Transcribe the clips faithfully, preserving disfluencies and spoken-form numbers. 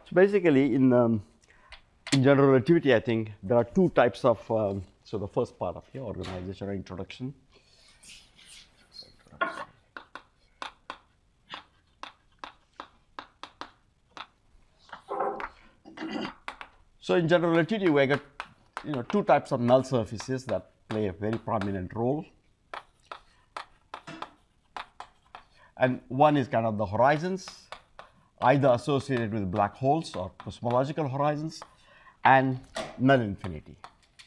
So basically, in, um, in general relativity, I think there are two types of, um, so the first part of your organization or introduction. So in general relativity, we got you know two types of null surfaces that play a very prominent role. And one is kind of the horizons, either associated with black holes or cosmological horizons, and null infinity.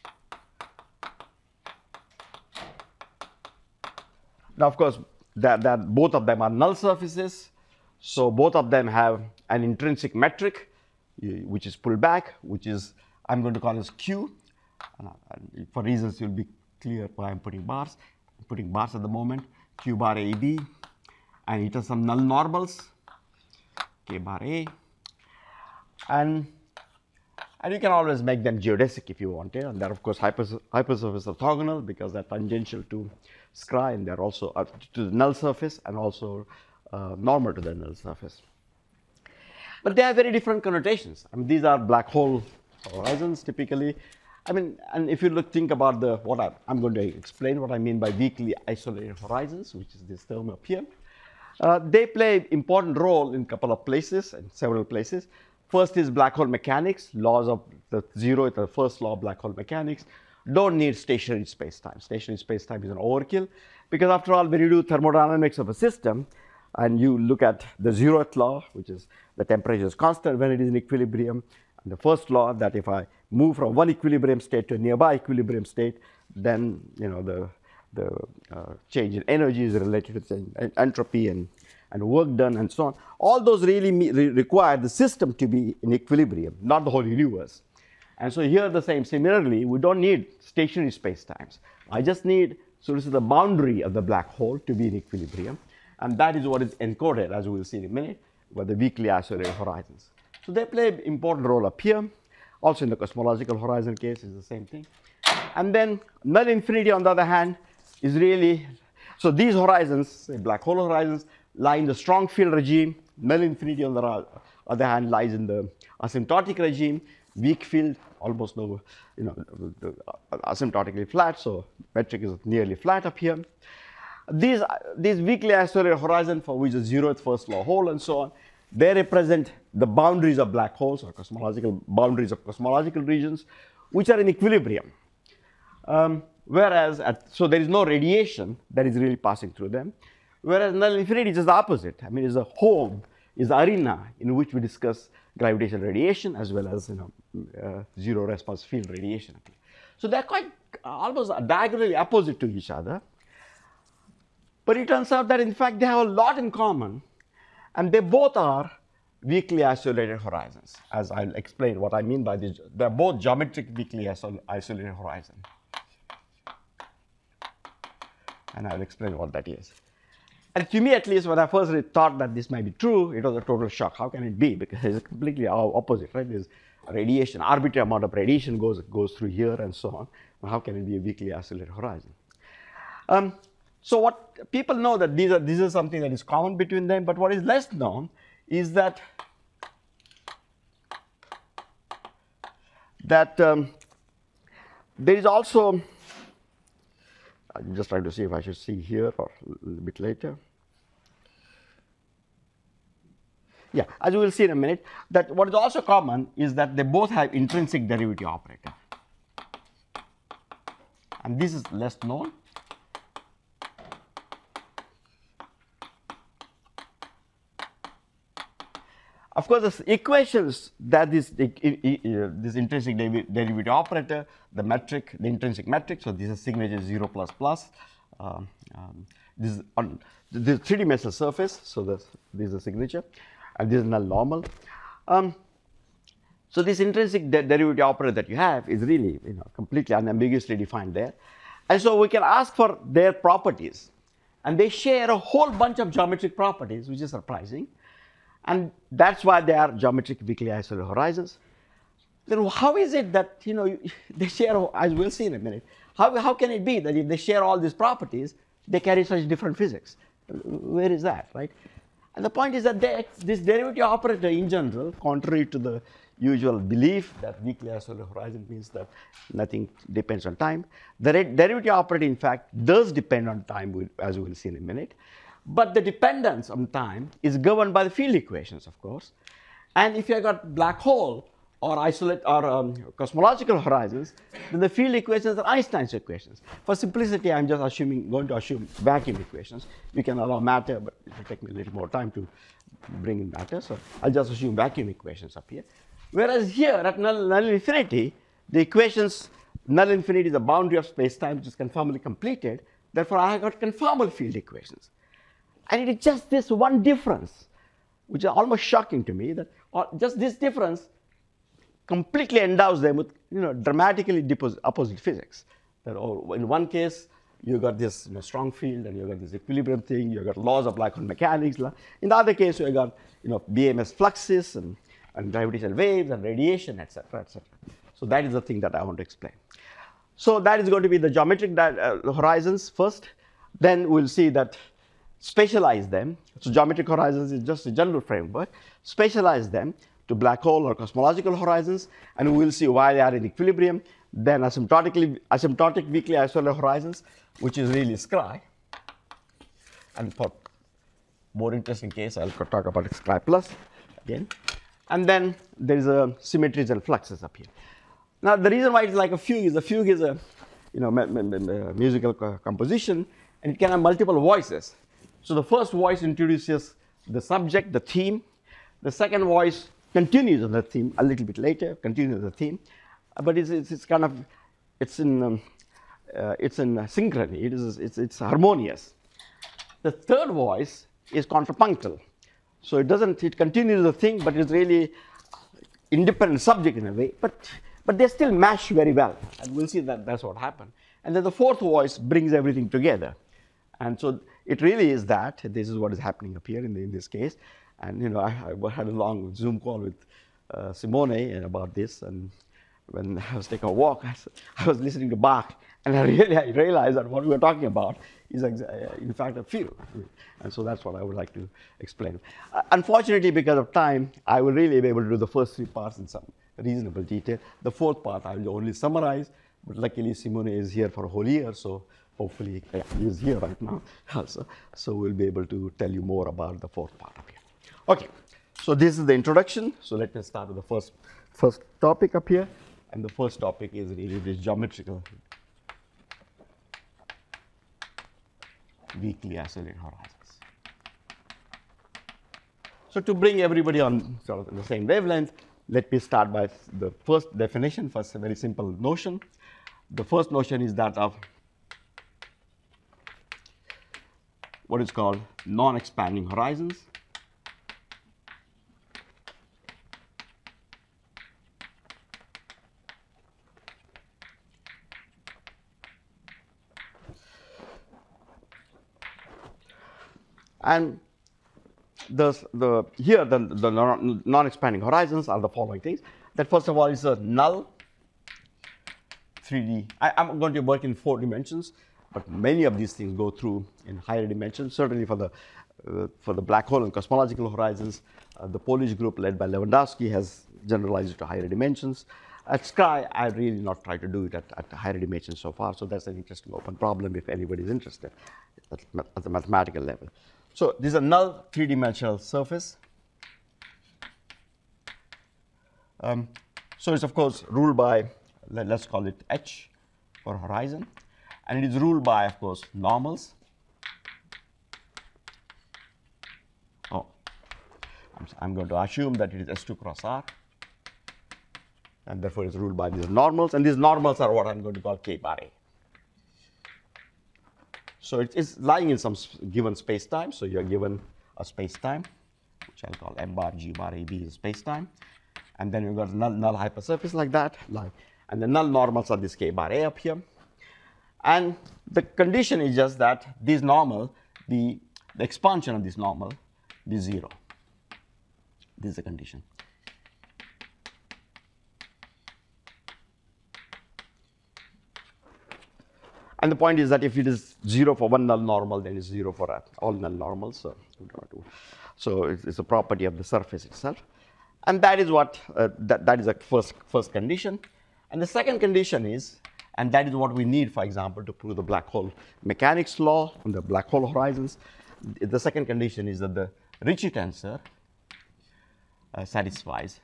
Now, of course, that, that both of them are null surfaces, so both of them have an intrinsic metric, which is pulled back, which is, I'm going to call this Q. Uh, for reasons you'll be clear why I'm putting bars. I'm putting bars at the moment, Q bar A B, and it has some null normals, K bar A. And, and you can always make them geodesic if you want it. And they're, of course, hypersurface orthogonal because they're tangential to scry, and they're also uh, to the null surface and also uh, normal to the null surface. But they have very different connotations. I mean, these are black hole horizons typically. I mean, and if you look, think about the what I, I'm going to explain what I mean by weakly isolated horizons, which is this term up here. Uh, they play an important role in a couple of places and several places. First is black hole mechanics. Laws of the zero, the first law of black hole mechanics, don't need stationary space-time. Stationary space-time is an overkill because, after all, when you do thermodynamics of a system, and you look at the zeroth law, which is the temperature is constant when it is in equilibrium, and the first law that if I move from one equilibrium state to a nearby equilibrium state, then you know the the uh, change in energy is related to change in entropy and and work done and so on. All those really me re require the system to be in equilibrium, not the whole universe. And so here the same. Similarly, we don't need stationary space-times. I just need, so this is the boundary of the black hole to be in equilibrium. And that is what is encoded, as we will see in a minute, by the weakly isolated horizons. So they play an important role up here. Also in the cosmological horizon case is the same thing. And then null infinity, on the other hand, is really, so these horizons, say black hole horizons, lie in the strong field regime. Null infinity, on the other hand, lies in the asymptotic regime. Weak field, almost no, you know, asymptotically flat, so metric is nearly flat up here. These, these weakly isolated horizon, for which the zeroth first law hold and so on, they represent the boundaries of black holes or cosmological boundaries of cosmological regions, which are in equilibrium. Um, whereas, at, so there is no radiation that is really passing through them. Whereas null infinity is just the opposite. I mean, it's a home, is the arena in which we discuss gravitational radiation as well as you know uh, zero response field radiation. So they're quite almost diagonally opposite to each other. But it turns out that, in fact, they have a lot in common, and they both are weakly isolated horizons, as I'll explain what I mean by this. They're both geometric weakly isolated horizon. And I'll explain what that is. And to me, at least, when I first thought that this might be true, it was a total shock. How can it be? Because it's completely opposite, right? There's radiation, arbitrary amount of radiation goes, goes through here and so on. Well, how can it be a weakly isolated horizon? Um, So what people know that these are, this is something that is common between them, but what is less known is that that um, there is also, I'm just trying to see if I should see here or a little bit later. Yeah, as we will see in a minute, that what is also common is that they both have intrinsic derivative operator. And this is less known. Of course, the equations that this, this intrinsic derivative operator, the metric, the intrinsic metric, so this is signature zero plus plus. Um, um, this is on this three-dimensional surface, so this, this is a signature, and this is null normal. Um, so this intrinsic de derivative operator that you have is really you know, completely unambiguously defined there. And so we can ask for their properties. And they share a whole bunch of geometric properties, which is surprising. And that's why they are geometric weakly isolated horizons. Then how is it that you know they share, as we'll see in a minute, how, how can it be that if they share all these properties, they carry such different physics? Where is that, right? And the point is that they, this derivative operator in general, contrary to the usual belief that weakly isolated horizon means that nothing depends on time, the derivative operator in fact does depend on time, as we will see in a minute. But the dependence on time is governed by the field equations, of course. And if you have got black hole or isolate or um, cosmological horizons, then the field equations are Einstein's equations. For simplicity, I'm just assuming, going to assume vacuum equations. We can allow matter, but it will take me a little more time to bring in matter. So I'll just assume vacuum equations up here. Whereas here at null, null infinity, the equations, null infinity is the boundary of space-time, which is conformally completed. Therefore, I have got conformal field equations. And it is just this one difference, which is almost shocking to me, that just this difference completely endows them with, you know, dramatically opposite physics. That in one case, you got this, you know, strong field, and you got this equilibrium thing. You got laws of black hole mechanics. In the other case, you got, you know, B M S fluxes and, and gravitational waves and radiation, et cetera, et cetera. So that is the thing that I want to explain. So that is going to be the geometric uh, horizons first. Then we'll see that spatialize them. So geometric horizons is just a general framework. Spatialize them to black hole or cosmological horizons, and we will see why they are in equilibrium. Then asymptotically, asymptotic weakly isolated horizons, which is really Scri. And for more interesting case, I'll talk about Scri plus again. And then there is a symmetries and fluxes up here. Now the reason why it's like a fugue is a fugue is a, you know, musical co composition, and it can have multiple voices. So the first voice introduces the subject, the theme. The second voice continues on the theme a little bit later, continues the theme, but it's, it's, it's kind of, it's in, um, uh, it's in synchrony, it is, it's, it's harmonious. The third voice is contrapunctal. So it doesn't, it continues the thing, but it's really independent subject in a way, but, but they still mash very well, and we'll see that that's what happened. And then the fourth voice brings everything together. And so it really is that, this is what is happening up here in, the, in this case. And, you know, I, I had a long Zoom call with uh, Simone about this, and when I was taking a walk, I, I was listening to Bach, and I really I realized that what we were talking about is, uh, in fact, a fugue. And so that's what I would like to explain. Uh, unfortunately, because of time, I will really be able to do the first three parts in some reasonable detail. The fourth part I will only summarize, but luckily Simone is here for a whole year, so hopefully yeah, he is here right now also. So we'll be able to tell you more about the fourth part up here. Okay, so this is the introduction. So let me start with the first, first topic up here. And the first topic is really this geometrical weakly isolated horizons. So to bring everybody on sort of the same wavelength, let me start by the first definition, first a very simple notion. The first notion is that of what is called non-expanding horizons. And the, the, here the, the non-expanding horizons are the following things. That first of all is a null three D. I, I'm going to work in four dimensions, but many of these things go through in higher dimensions. Certainly for the, uh, for the black hole and cosmological horizons, uh, the Polish group led by Lewandowski has generalized it to higher dimensions. At Scri, I really not tried to do it at, at higher dimensions so far, so that's an interesting open problem if anybody is interested at, at the mathematical level. So this is a null three-dimensional surface. Um, so it's of course ruled by, let, let's call it H for horizon, and it is ruled by, of course, normals. Oh, I'm, I'm going to assume that it is S two cross R, and therefore it's ruled by these normals, and these normals are what I'm going to call K bar A. So it is lying in some given space-time. So you're given a space-time, which I'll call M bar G bar A B is space-time. And then you've got a null, null hypersurface like that. Like, and the null normals are this K bar A up here. And the condition is just that this normal, the, the expansion of this normal is zero. This is the condition. And the point is that if it is zero for one null normal, then it's zero for all null normals. So, So it's, it's a property of the surface itself. And that is what, uh, that, that is a first, first condition. And the second condition is, and that is what we need, for example, to prove the black hole mechanics law on the black hole horizons. The second condition is that the Ricci tensor uh, satisfies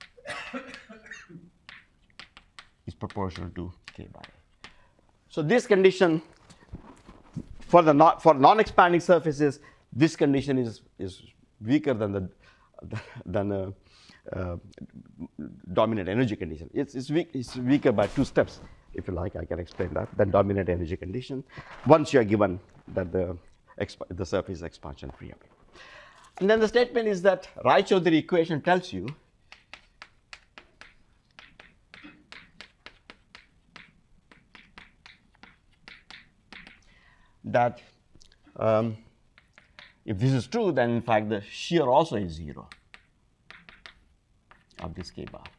is proportional to k by a. So this condition for the not, for non-expanding surfaces, this condition is is weaker than the than the uh, dominant energy condition. It's it's, weak, it's weaker by two steps, if you like. I can explain that. Than dominant energy condition, once you are given that the the surface is expansion free. And then the statement is that Raychaudhuri equation tells you that um, if this is true, then in fact the shear also is zero of this k bar.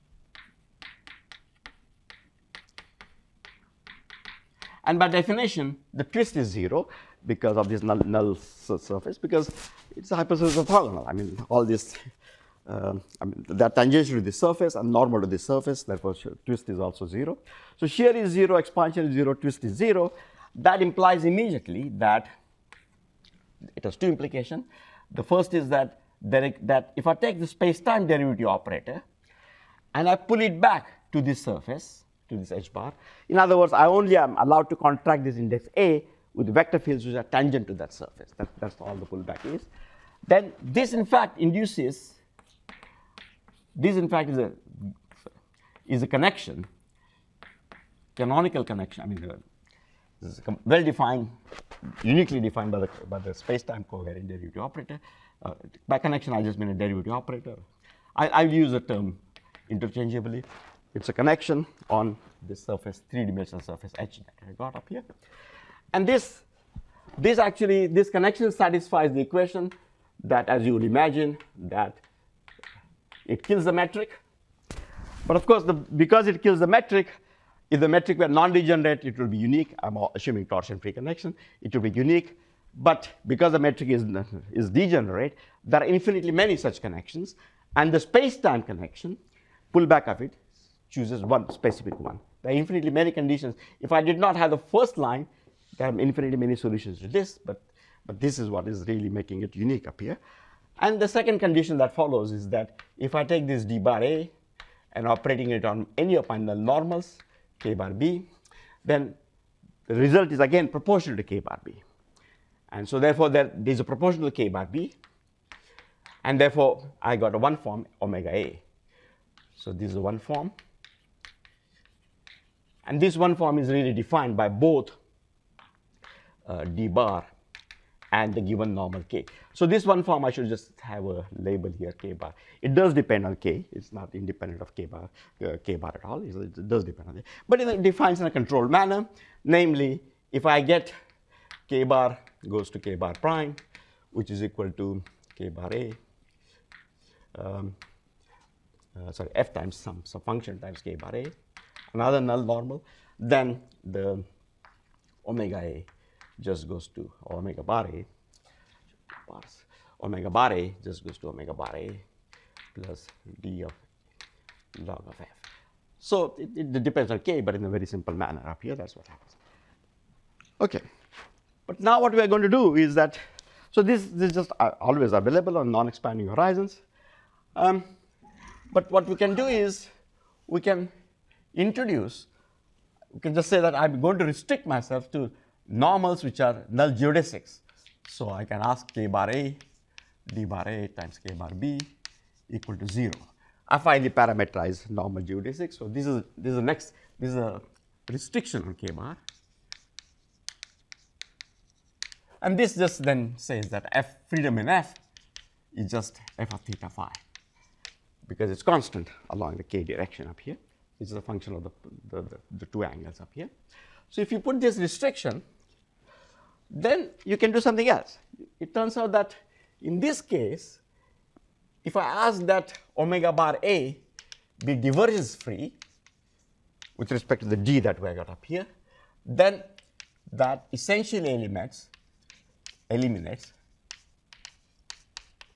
And by definition, the twist is zero because of this null, null surface, because it's a hypersurface orthogonal. I mean, all this, uh, I mean, they are tangential to the surface and normal to the surface, therefore twist is also zero. So shear is zero, expansion is zero, twist is zero. That implies immediately that it has two implications. The first is that, there, that if I take the space-time derivative operator and I pull it back to this surface, to this h bar, in other words, I only am allowed to contract this index A with vector fields which are tangent to that surface. That, that's all the pullback is. Then this in fact induces, this in fact is a, is a connection, canonical connection, I mean, the, this is well defined, uniquely defined by the, by the space-time covariant derivative operator. Uh, by connection, I just mean a derivative operator. I, I'll use the term interchangeably. It's a connection on this surface, three-dimensional surface H that I got up here. And this, this actually, this connection satisfies the equation that, as you would imagine, that it kills the metric. But of course, the, because it kills the metric, if the metric were non-degenerate, it will be unique. I'm assuming torsion-free connection. It will be unique. But because the metric is, is degenerate, there are infinitely many such connections. And the space-time connection, pullback of it, chooses one specific one. There are infinitely many conditions. If I did not have the first line, there are infinitely many solutions to this. But, but this is what is really making it unique up here. And the second condition that follows is that if I take this d bar A and operating it on any of my null normals, k bar b, then the result is again proportional to k bar b. And so therefore there is a proportional k bar b, and therefore I got a one form omega A. So this is a one form. And this one form is really defined by both uh, d bar and the given normal k. So this one form, I should just have a label here, k bar. It does depend on k. It's not independent of k bar, uh, k bar at all. It does depend on it. But it defines in a controlled manner. Namely, if I get k bar goes to k bar prime, which is equal to k bar a, um, uh, sorry, f times some, some function times k bar a, another null normal, then the omega a just goes to omega bar a, omega bar a just goes to omega bar a plus d of log of f. So it, it depends on k, but in a very simple manner up here, that's what happens. Okay, but now what we are going to do is that, so this, this is just uh, always available on non-expanding horizons. Um, but what we can do is we can introduce, we can just say that I'm going to restrict myself to normals which are null geodesics. So I can ask k bar a d bar a times k bar b equal to zero. I finally parameterize normal geodesics. So this is this is the next, this is a restriction on k bar. And this just then says that f freedom in f is just f of theta phi, because it's constant along the k direction up here. This is a function of the, the, the, the two angles up here. So if you put this restriction, then you can do something else. It turns out that in this case, if I ask that omega bar a be divergence free with respect to the d that we got up here, then that essentially eliminates, eliminates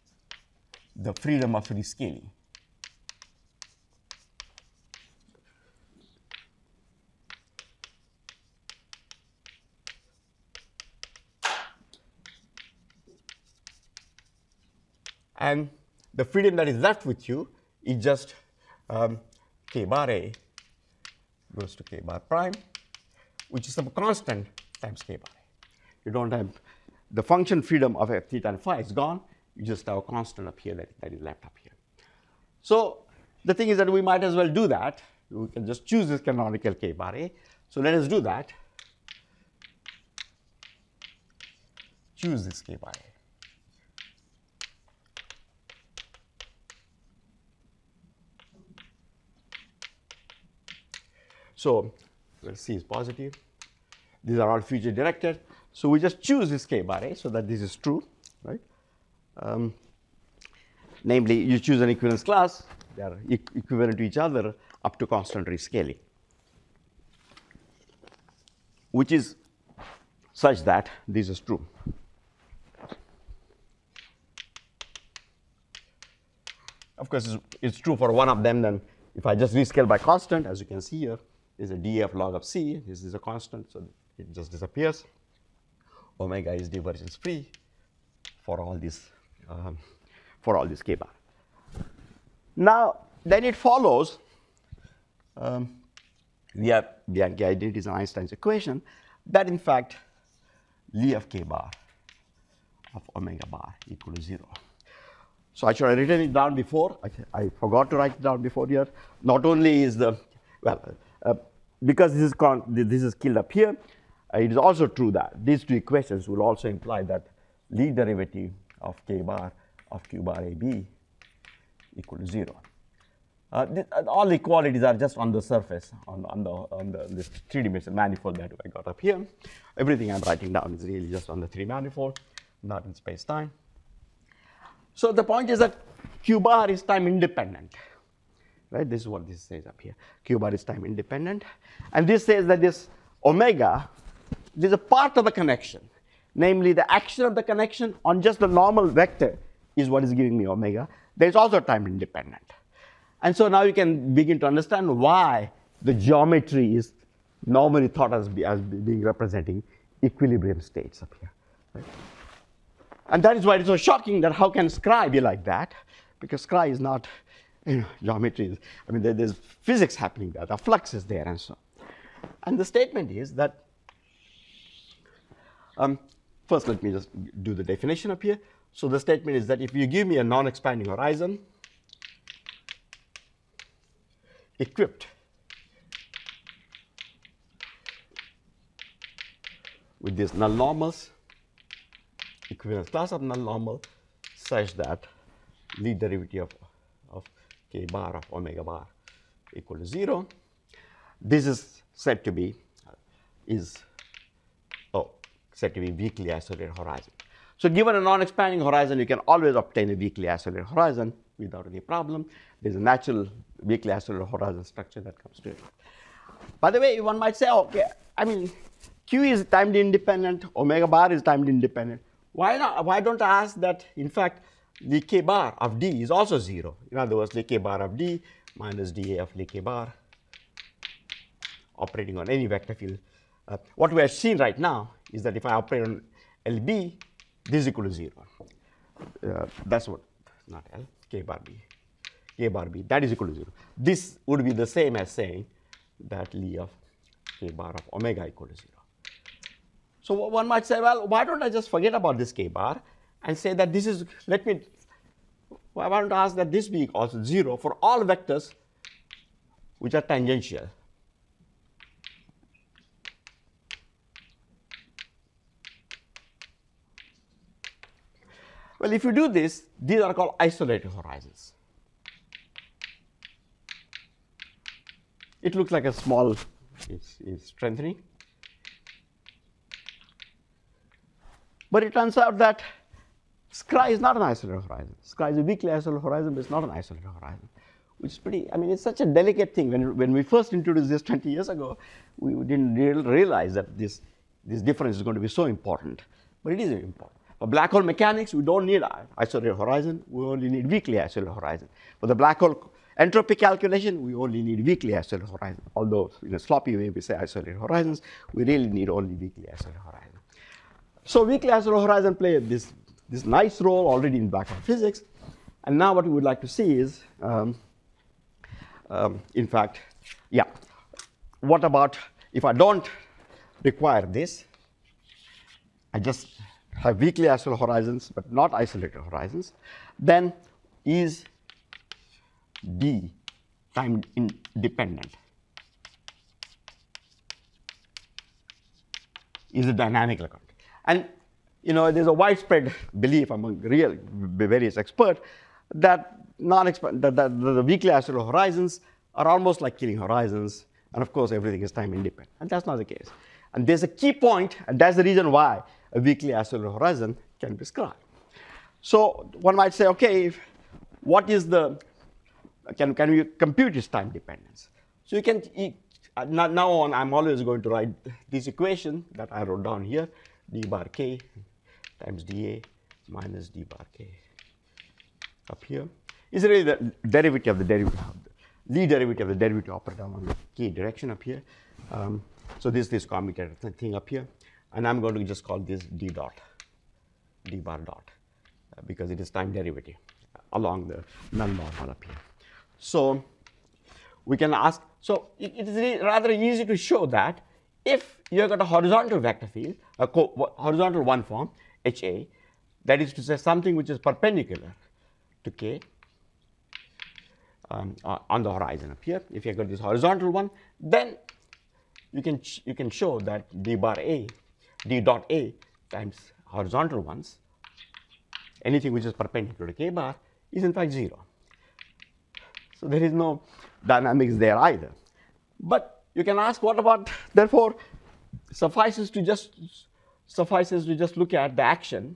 the freedom of rescaling. And the freedom that is left with you is just um, k bar a goes to k bar prime, which is some constant times k bar a. You don't have the function freedom of f theta and phi is gone. You just have a constant up here that, that is left up here. So the thing is that we might as well do that. We can just choose this canonical k bar a. So let us do that. Choose this k bar a. So well, C is positive. These are all future directed. So we just choose this k bar a so that this is true, right? Um, namely, you choose an equivalence class. They are e equivalent to each other up to constant rescaling, which is such that this is true. Of course, it's, it's true for one of them. Then if I just rescale by constant, as you can see here, is a df log of c. This is a constant, so it just disappears. Omega is divergence free for all these um, for all this k bar. Now, then it follows. Um, we have Bianchi identities and Einstein's equation that in fact Lie of k bar of omega bar equal to zero. So I should have written it down before. I, I forgot to write it down before here. Not only is the well. Uh, because this is, con this is killed up here, uh, it is also true that these two equations will also imply that Lie derivative of k bar of q bar ab equal to zero. Uh, this, uh, all equalities are just on the surface, on, on, the, on the, this three-dimensional manifold that I got up here. Everything I'm writing down is really just on the three manifold, not in space-time. So the point is that q bar is time independent. Right, this is what this says up here. Q bar is time independent, and this says that this omega, this is a part of the connection, namely the action of the connection on just the normal vector is what is giving me omega. There is also time independent, and so now you can begin to understand why the geometry is normally thought as, be, as being representing equilibrium states up here. Right? And that is why it's so shocking that how can Scri be like that, because Scri is not. You know, geometry is, I mean, there, there's physics happening there, the flux is there and so on. And the statement is that, um, first let me just do the definition up here. So the statement is that if you give me a non-expanding horizon equipped with these null normals, equivalence class of null normal, such that Lie derivative of, of k bar of omega bar equal to zero. This is said to be uh, is oh said to be weakly isolated horizon. So given a non-expanding horizon, you can always obtain a weakly isolated horizon without any problem. There's a natural weakly isolated horizon structure that comes to it. By the way, one might say, okay, I mean, Q is time independent, omega bar is time independent. Why not? Why don't I ask that? In fact, the k bar of d is also zero. In other words, the k bar of d minus dA of k bar operating on any vector field. Uh, what we have seen right now is that if I operate on L B, this is equal to zero. Uh, that's what, not L, k bar b, k bar b, that is equal to zero. This would be the same as saying that Lie of k bar of omega equal to zero. So one might say, well, why don't I just forget about this k bar and say that this is, let me, I want to ask that this be also zero for all vectors which are tangential. Well, if you do this, these are called isolated horizons. It looks like a small, it's, it's strengthening. But it turns out that Scri is not an isolated horizon. Scri is a weakly isolated horizon, but it's not an isolated horizon, which is pretty, I mean, it's such a delicate thing. When, when we first introduced this twenty years ago, we didn't real, realize that this, this difference is going to be so important, but it is important. For black hole mechanics, we don't need isolated horizon. We only need weakly isolated horizon. For the black hole entropy calculation, we only need weakly isolated horizon. Although in a sloppy way we say isolated horizons, we really need only weakly isolated horizon. So weakly isolated horizon play this, this nice role already in black hole physics. And now what we would like to see is, um, um, in fact, yeah, what about if I don't require this? I just have weakly isolated horizons, but not isolated horizons. Then is D time independent? Is a dynamic account? And you know, there's a widespread belief among real various experts that non that, that the weakly isolated horizons are almost like Killing horizons, and of course everything is time independent, and that's not the case. And there's a key point, and that's the reason why a weakly isolated horizon can be described. So one might say, okay, what is the, can, can we compute this time dependence? So you can, now on, I'm always going to write this equation that I wrote down here, d bar k times dA minus d bar k up here is really the derivative of the derivative of the Lie derivative of the derivative operator along the k direction up here. Um, so this is this commutator thing up here. And I'm going to just call this d dot, d bar dot, uh, because it is time derivative along the null normal up here. So we can ask, so it, it is really rather easy to show that if you have got a horizontal vector field, a horizontal one form, H A, that is to say something which is perpendicular to k um, uh, on the horizon up here, if you have got this horizontal one, then you can, you can show that d bar A, d dot A times horizontal ones, anything which is perpendicular to k bar, is in fact zero. So there is no dynamics there either. But you can ask, what about, therefore, suffices to just suffices to just look at the action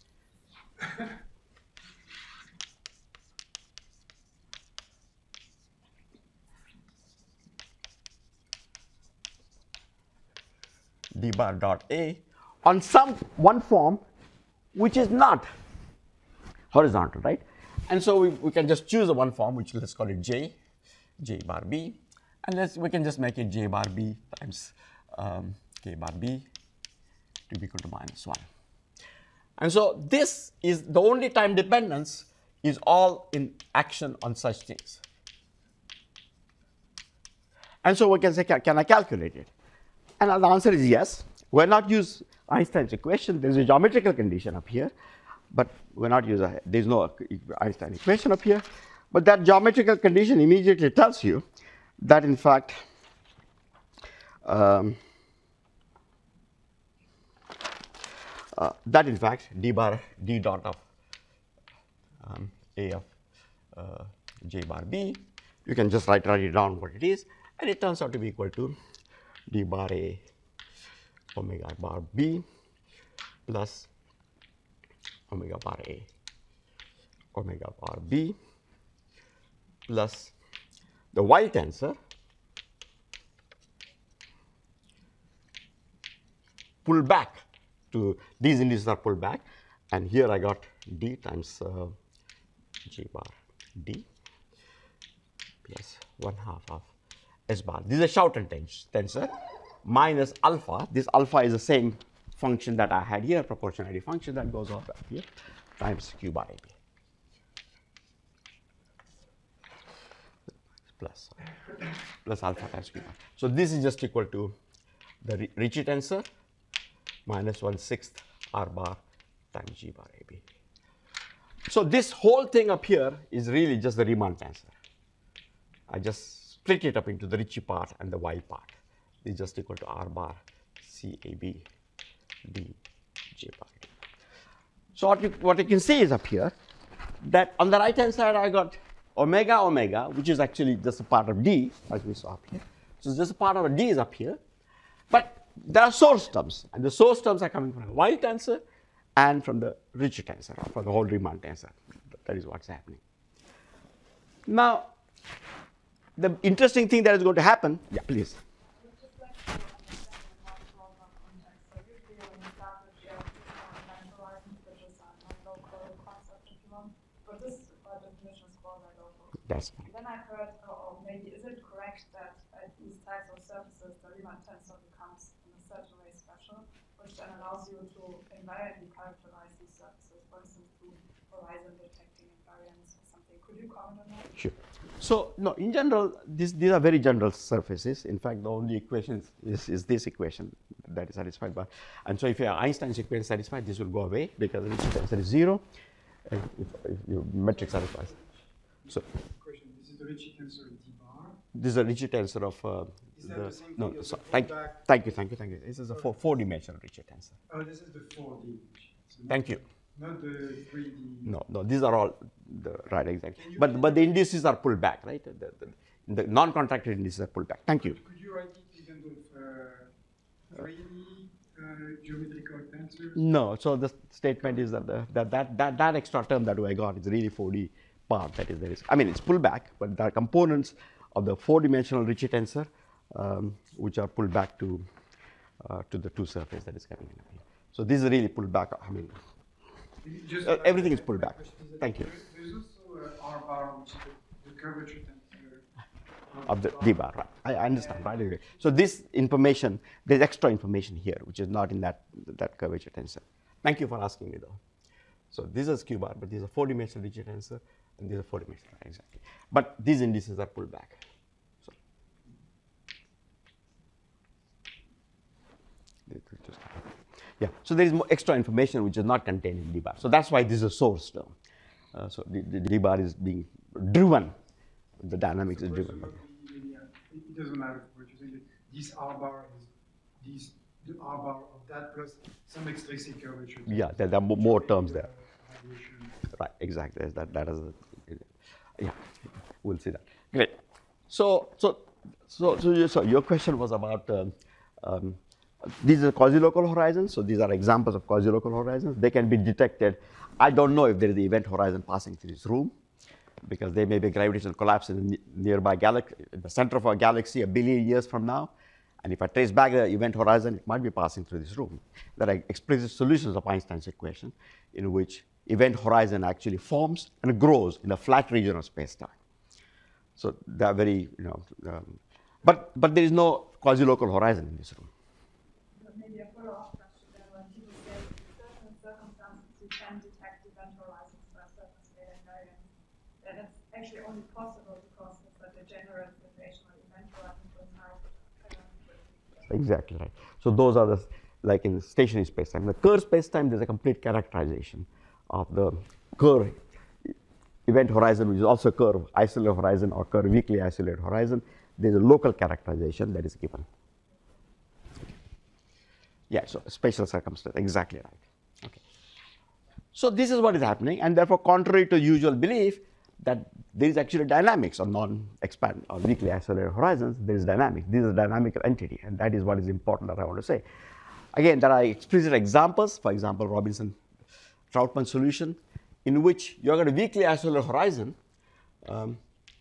d bar dot A on some one form which is not horizontal, right? And so we, we can just choose a one form, which let's call it J, J bar B, and let's, we can just make it J bar B times um, K bar B to be equal to minus one. And so this is the only time dependence is all in action on such things. And so we can say, can, can I calculate it? And the answer is yes. We're not use Einstein's equation. There's a geometrical condition up here, but we're not use a, there's no Einstein equation up here. But that geometrical condition immediately tells you that in fact um, uh, that in fact d bar d dot of um, A of uh, J bar B, you can just write, write it down what it is, and it turns out to be equal to d bar A omega bar B plus omega bar A omega bar B plus the Y tensor pull back to, these indices are pulled back, and here I got D times uh, J bar D plus one half of S bar. This is a Schouten tensor minus alpha. This alpha is the same function that I had here, proportionality function that goes off here, times Q bar A B. Plus, plus alpha times Q bar. So this is just equal to the Ricci tensor minus one sixth R bar times G bar A B. So this whole thing up here is really just the Riemann tensor. I just split it up into the Ricci part and the Y part. This is just equal to R bar C A B D J bar A B. So what you, what you can see is up here that on the right hand side I got omega omega, which is actually just a part of D, as we saw up here. So just a part of a D is up here. But there are source terms, and the source terms are coming from the Y tensor and from the Ricci tensor, or from the whole Riemann tensor. That is what's happening. Now, the interesting thing that is going to happen, yeah, please. That's Then I've heard, or maybe is it correct that at these types of surfaces, the Riemann tensor becomes in a certain way special, which then allows you to invariantly characterize these surfaces, for instance, through horizon detecting invariance or something. Could you comment on that? Sure. So, no, in general, this, these are very general surfaces. In fact, the only equation is, is this equation that is satisfied by. And so, if your Einstein's equation satisfied, this will go away because the Ricci tensor is zero, and if, if your metric satisfies. So, question: this is the Ricci tensor D bar. This is a Ricci tensor of uh, Is that the, the same no. thing as So, the thank, fullback? thank you, thank you, thank you. This is a four, four-dimensional Ricci tensor. Oh, this is the four D. So Thank not you. The, not the three D. No, no, these are all the right exactly. Can you- But but the indices are pulled back, right? The, the, the non-contracted indices are pulled back. Thank you. Could you write it even with uh, three D uh, geometrical tensors? No, so the statement is that the, that, that that that extra term that I got is really four D part. That is there is. I mean, it's pulled back, but there are components of the four-dimensional Ricci tensor um, which are pulled back to uh, to the two surface that is coming in. So this is really pulled back. I mean, Just Uh, my- everything is my pulled back. question is that Thank you. there- There's also uh, R bar, which is the, the curvature tensor of the D bar, right? I I understand, right? Okay. So this information, there's extra information here, which is not in that that curvature tensor. Thank you for asking me, though. So this is Q bar, but this is a four-dimensional Ricci tensor, and this is a four-dimensional, exactly. But these indices are pulled back. So yeah. So there is more extra information which is not contained in D bar. So that's why this is a source term. Uh, so the, the D bar is being driven. The dynamics is driven by. It doesn't matter what you're saying. This R bar is this the R bar of that plus some extrinsic curvature. Yeah, there, there are mo- more terms there. Uh, radiation. Right, exactly. That that is, a, yeah, we'll see that. Great. So so so so, you, so your question was about um, um, these are quasi-local horizons. So these are examples of quasi-local horizons. They can be detected. I don't know if there is an event horizon passing through this room, because there may be a gravitational collapse in a nearby galaxy, in the center of our galaxy, a billion years from now. And if I trace back the event horizon, it might be passing through this room. There are explicit solutions of Einstein's equation in which event horizon actually forms and grows in a flat region of space-time. So they are very, you know, um, but but there is no quasi-local horizon in this room. But maybe a follow-up question then, when people say in certain circumstances you can detect event horizons by a certain scale invariance, then it's actually only possible because it's like a general rotational event horizon coincides with Exactly right. So those are the, like in stationary space-time. The Kerr space-time, there's a complete characterization of the Kerr event horizon, which is also Kerr isolated horizon or Kerr weakly isolated horizon. There's a local characterization that is given. Yeah, so spatial circumstance, exactly right. Okay. So this is what is happening, and therefore, contrary to usual belief that there is actually dynamics on non-expand or weakly isolated horizons, there is dynamics. This is a dynamical entity, and that is what is important that I want to say. Again, there are explicit examples. For example, Robinson-Trautmann solution, in which you have got a weakly isolated horizon, um,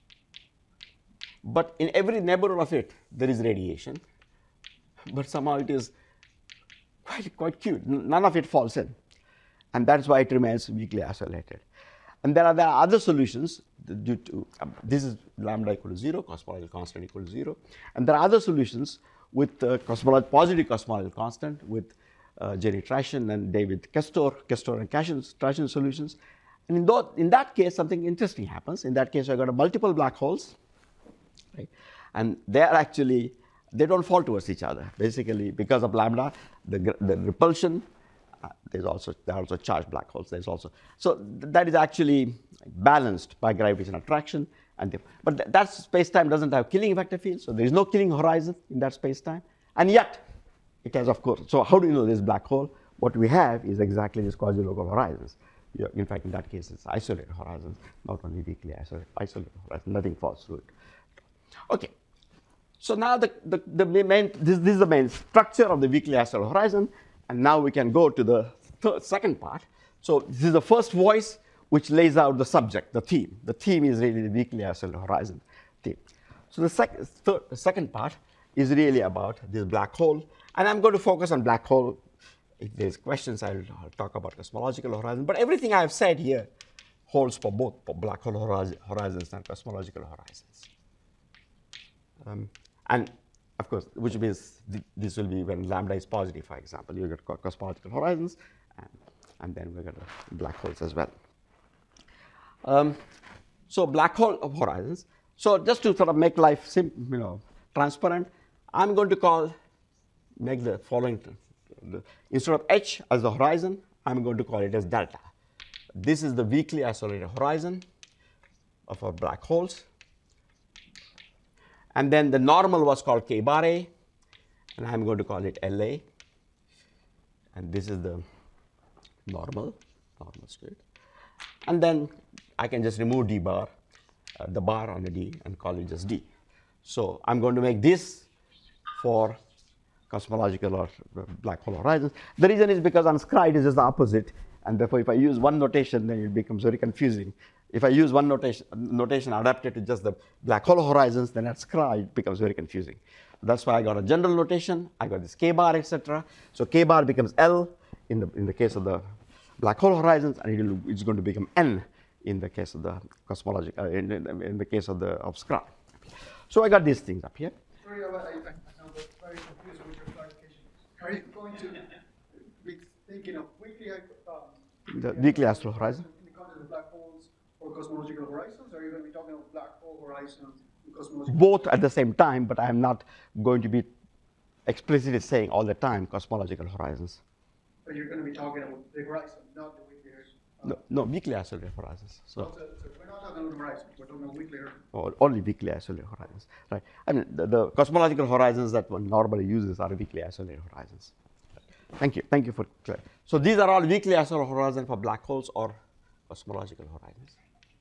but in every neighborhood of it, there is radiation, but somehow it is quite, quite cute. None of it falls in, and that's why it remains weakly isolated. And there are, there are other solutions due to, um, this is lambda equal to zero, cosmological constant equal to zero. And there are other solutions with uh, cosmolog positive cosmological constant with uh, Jerry Trashin and David Castor, Castor and Cashin's, Trashin solutions. And in, th in that case, something interesting happens. In that case, I've got a multiple black holes, right? And they are actually, they don't fall towards each other. Basically, because of lambda, the, the repulsion, Uh, there's also there are also charged black holes. There's also so th that is actually balanced by gravitational attraction, and the, but th that space-time doesn't have killing vector field, so there is no killing horizon in that space-time, and yet it has, of course. So how do you know this black hole? What we have is exactly these quasi-local horizons. You're, in fact, in that case, it's isolated horizons, not only weakly isolated, isolated horizon. Nothing falls through it. Okay. So now the the, the main this this is the main structure of the weakly isolated horizon. And now we can go to the third, second part. So this is the first voice which lays out the subject, the theme. The theme is really the weakly isolated horizon theme. So the, sec third, the second part is really about this black hole. And I'm going to focus on black hole. If there's questions, I'll, I'll talk about cosmological horizon. But everything I've said here holds for both for black hole horiz horizons and cosmological horizons. Um, and of course, which means th this will be when lambda is positive, for example. You get co cosmological horizons, and, and then we get black holes as well. Um, so black hole horizons. So just to sort of make life sim you know, transparent, I'm going to call, make the following, the, instead of H as the horizon, I'm going to call it as delta. This is the weakly isolated horizon of our black holes. And then the normal was called K bar A, and I'm going to call it L A. And this is the normal, normal squared. And then I can just remove D bar, uh, the bar on the D, and call it just D. So I'm going to make this for cosmological or black hole horizons. The reason is because on SCRI it is just the opposite, and therefore if I use one notation, then it becomes very confusing. If I use one notation, notation adapted to just the black hole horizons, then at SCRI it becomes very confusing. That's why I got a general notation. I got this K bar, et cetera. So K bar becomes L in the in the case of the black hole horizons, and it'll, it's going to become N in the case of the cosmological, uh, in, in, in the case of the of SCRI. So I got these things up here. Sorry, I, I, I'm very confused with your clarification. Are you going to be thinking of weekly, um, The weakly astral horizon. in the context of black holes or cosmological horizons? Or are you going to be talking of black hole horizons and cosmological? Both at the same time, but I'm not going to be explicitly saying all the time cosmological horizons. But you're going to be talking about the horizon, not the weekly horizon. No, no, weekly isolated horizons. So, So, so we're not talking about the horizon, we're talking about weekly horizon. or only weakly isolated horizons, right? I mean, the, the cosmological horizons that one normally uses are weakly isolated horizons. Thank you, thank you for clear. So these are all weakly isolated horizons for black holes or cosmological horizons.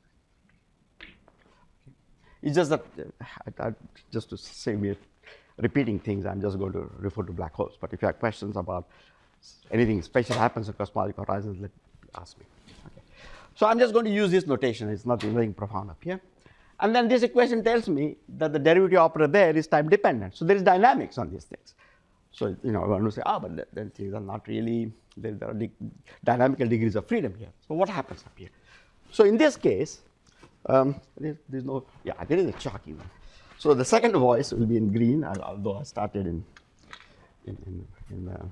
It's just that, uh, I, I, just to save me repeating things, I'm just going to refer to black holes. But if you have questions about anything special happens in cosmological horizons, let ask me. Okay. So I'm just going to use this notation. It's not anything profound up here. And then this equation tells me that the derivative operator there is time dependent. So there is dynamics on these things. So, you know, I want to say, ah, but then things are not really, there, there are de dynamical degrees of freedom here. So what happens up here? So in this case, um, there, there's no, yeah, there is a chalky one. So the second voice will be in green, although I started in, in, in, in, uh,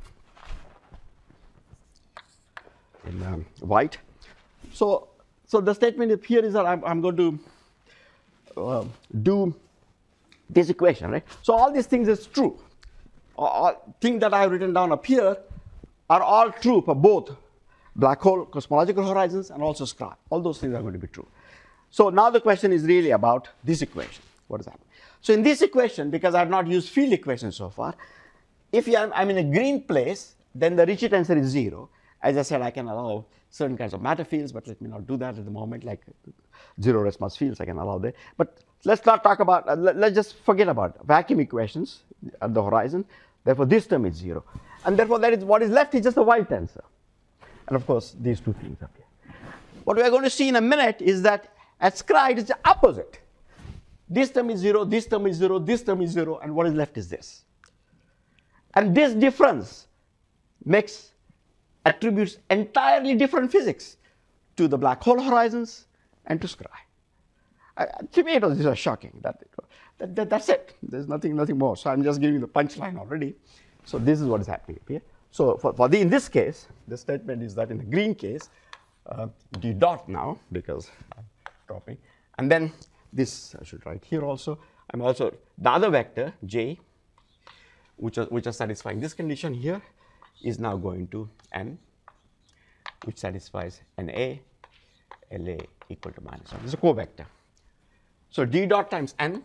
in um, white. So, so the statement here is that I'm, I'm going to uh, do this equation, right? So all these things is true. All things that I have written down up here are all true for both black hole cosmological horizons and also SCRI. All those things are going to be true. So now the question is really about this equation. What does that mean? So in this equation, because I have not used field equation so far, if you are, I'm in a green place, then the Ricci tensor is zero. As I said, I can allow certain kinds of matter fields, but let me not do that at the moment, like zero response fields I can allow there. But let's not talk about, uh, let, let's just forget about vacuum equations at the horizon. Therefore, this term is zero. And therefore, that is what is left is just the white tensor. And of course, these two things up here. What we are going to see in a minute is that at SCRI, it is the opposite. This term is zero, this term is zero, this term is zero, and what is left is this. And this difference makes, attributes entirely different physics to the black hole horizons and to SCRI. Uh, to me, it was just shocking. That, that, that, that's it. There's nothing, nothing more. So I'm just giving the punchline already. So this is what is happening up here. So for, for the, in this case, the statement is that in the green case, uh, d dot now, because I'm dropping, and then this I should write here also. I'm also, the other vector, j, which are, which are satisfying this condition here, is now going to n, which satisfies N A, L A equal to minus one. This is a covector. So d dot times n,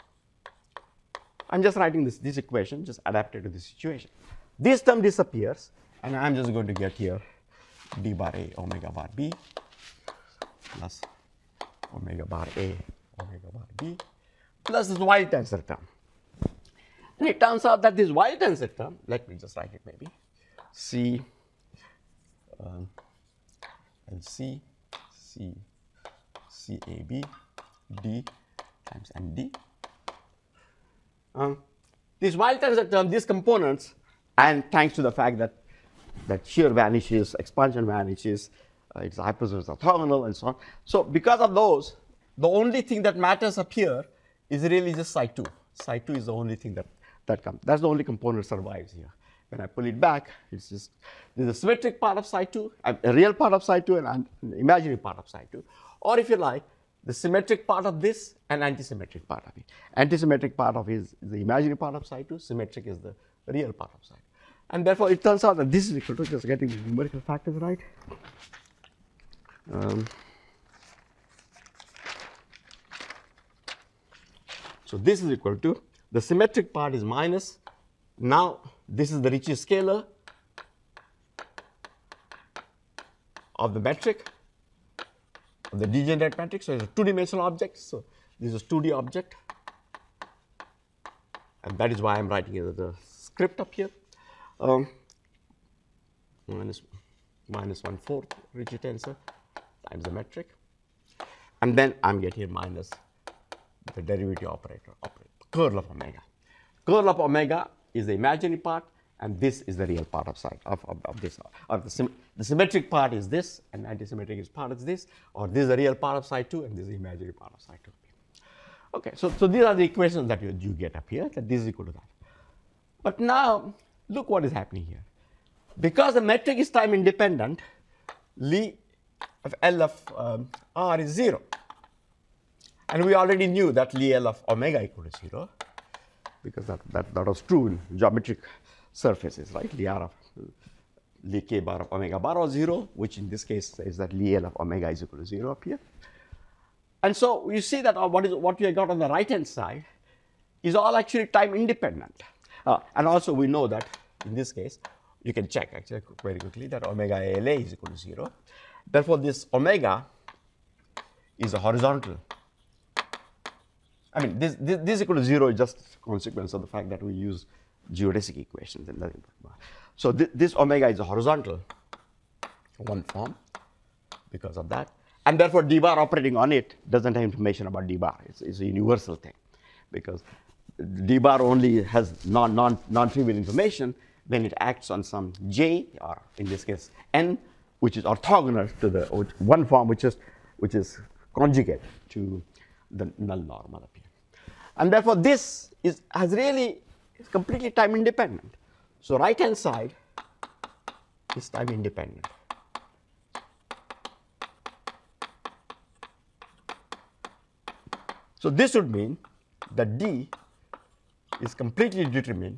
I'm just writing this, this equation, just adapted to this situation. This term disappears, and I'm just going to get here d bar A omega bar B plus omega bar A omega bar B plus this wild tensor term. And it turns out that this wild tensor term, let me just write it maybe, C um, and C, C, C A B, D times N D. Um, this wild tensor term, these components, and thanks to the fact that that shear vanishes, expansion vanishes, uh, its hyperspace is orthogonal, and so on. So because of those, the only thing that matters up here is really just psi two. Psi two is the only thing that, that comes. That's the only component that survives here. When I pull it back, it's just, there's a symmetric part of psi two, a real part of psi two, and an imaginary part of psi two. Or if you like, the symmetric part of this and antisymmetric part of it. Antisymmetric part of it is the imaginary part of psi two, symmetric is the real part of psi two. And therefore, it turns out that this is equal to, just getting the numerical factors right. Um, so this is equal to, the symmetric part is minus, now this is the Ricci scalar of the metric, of the degenerate metric. So it's a two-dimensional object. So this is a two D object, and that is why I'm writing it as a script up here. Um, minus minus one fourth Ricci tensor times the metric, and then I'm getting minus the derivative operator, operator curl of omega. Curl of omega is the imaginary part, and this is the real part of psi of, of, of this. Or the, sym the symmetric part is this, and antisymmetric is part of this, or this is the real part of psi two, and this is the imaginary part of psi two. Okay, so, so these are the equations that you, you get up here, that this is equal to that. But now, look what is happening here. Because the metric is time independent, Li of L of um, R is zero. And we already knew that Li L of omega equal to zero, because that, that, that was true in geometric surfaces, right? Li R of Li K bar of omega bar was zero, which in this case says that Li L of omega is equal to zero up here. And so you see that what is what we have got on the right hand side is all actually time independent. Uh, and also we know that in this case, you can check actually very quickly that omega A L A is equal to zero. Therefore, this omega is a horizontal. I mean, this, this, this is equal to zero is just a consequence of the fact that we use geodesic equations and nothing. So th this omega is a horizontal one form because of that. And therefore, d bar operating on it doesn't have information about d bar. It's, it's a universal thing because d bar only has non, non, non-trivial information when it acts on some j, or in this case n, which is orthogonal to the one form, which is, which is conjugate to the null normal up here. And therefore, this is, has really is completely time independent. So right hand side is time independent. So this would mean that D is completely determined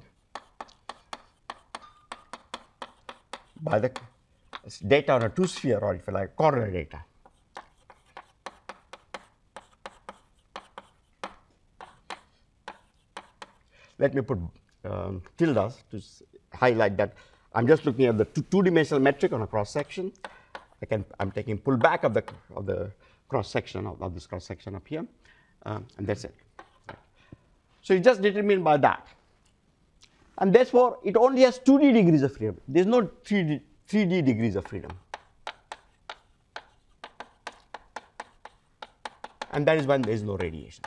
by the data on a two sphere, or if you like, corner data. Let me put um, tildes to highlight that I'm just looking at the two, two-dimensional metric on a cross section. I can I'm taking pull back of the of the cross section of, of this cross section up here, um, and that's it. Right. So it's just determined by that, and therefore it only has two D degrees of freedom. There is no three D, three D degrees of freedom, and that is when there is no radiation.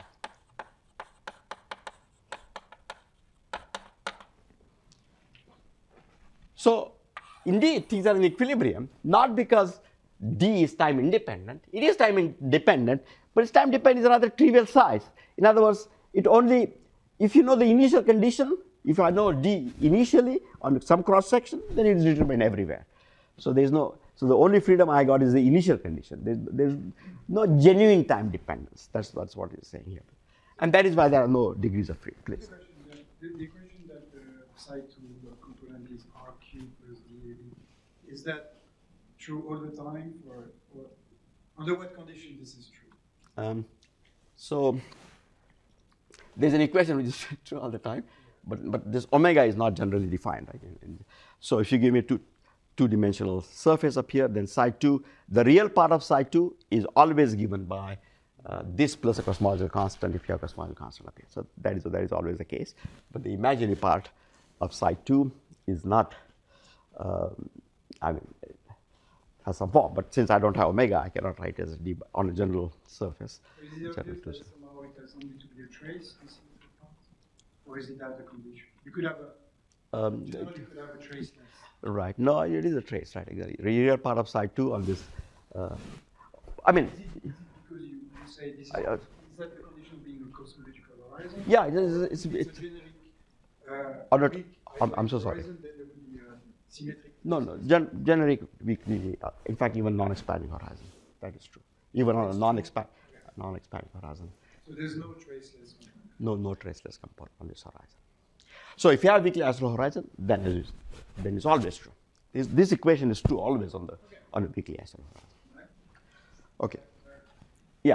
So indeed, things are in equilibrium, not because D is time independent. It is time independent, but its time dependent is a rather trivial size. In other words, it only, if you know the initial condition, if I know D initially on some cross section, then it is determined everywhere. So there is no, so the only freedom I got is the initial condition. There, there's no genuine time dependence. That's, that's what it's saying here. And that is why there are no degrees of freedom. Please. The question that the, the, equation that the psi two component is R Q plus D A B, is that true all the time, or, or under what condition this is true? Um, so there's an equation which is true all the time, but, but this omega is not generally defined, right? And, and so if you give me two, two-dimensional surface up here, then psi two, the real part of psi two is always given by uh, this plus a cosmological constant if you have a cosmological constant up here. So that is, that is always the case. But the imaginary part of psi two is not, uh, I mean, has some form. But since I don't have omega, I cannot write as a d on a general surface. Is it obvious that somehow it has only to be a trace, this part? Or is it that the condition? You could have a, um, generally you could have a traceless. Right. No, it is a trace, right? Exactly. The real part of psi two on this Uh, I mean, Is it, is it because you, you say this is, I, uh, is that the condition of being a cosmological horizon? yeah, it is, it's, If it's, it's a generic uh, or not, weak I'm, I'm so sorry. horizon, then there will be a symmetric. No, no, gen generic weakly, uh, in fact, even non-expanding horizon. That is true. Even on a non-expand, non-expanding horizon. So there's no traceless component. No, no traceless component on this horizon. So if you have weakly isolar horizon, then it is, then it's always true. This, this equation is true always on the Okay. on a weakly isolar horizon. Right? Okay. Yeah.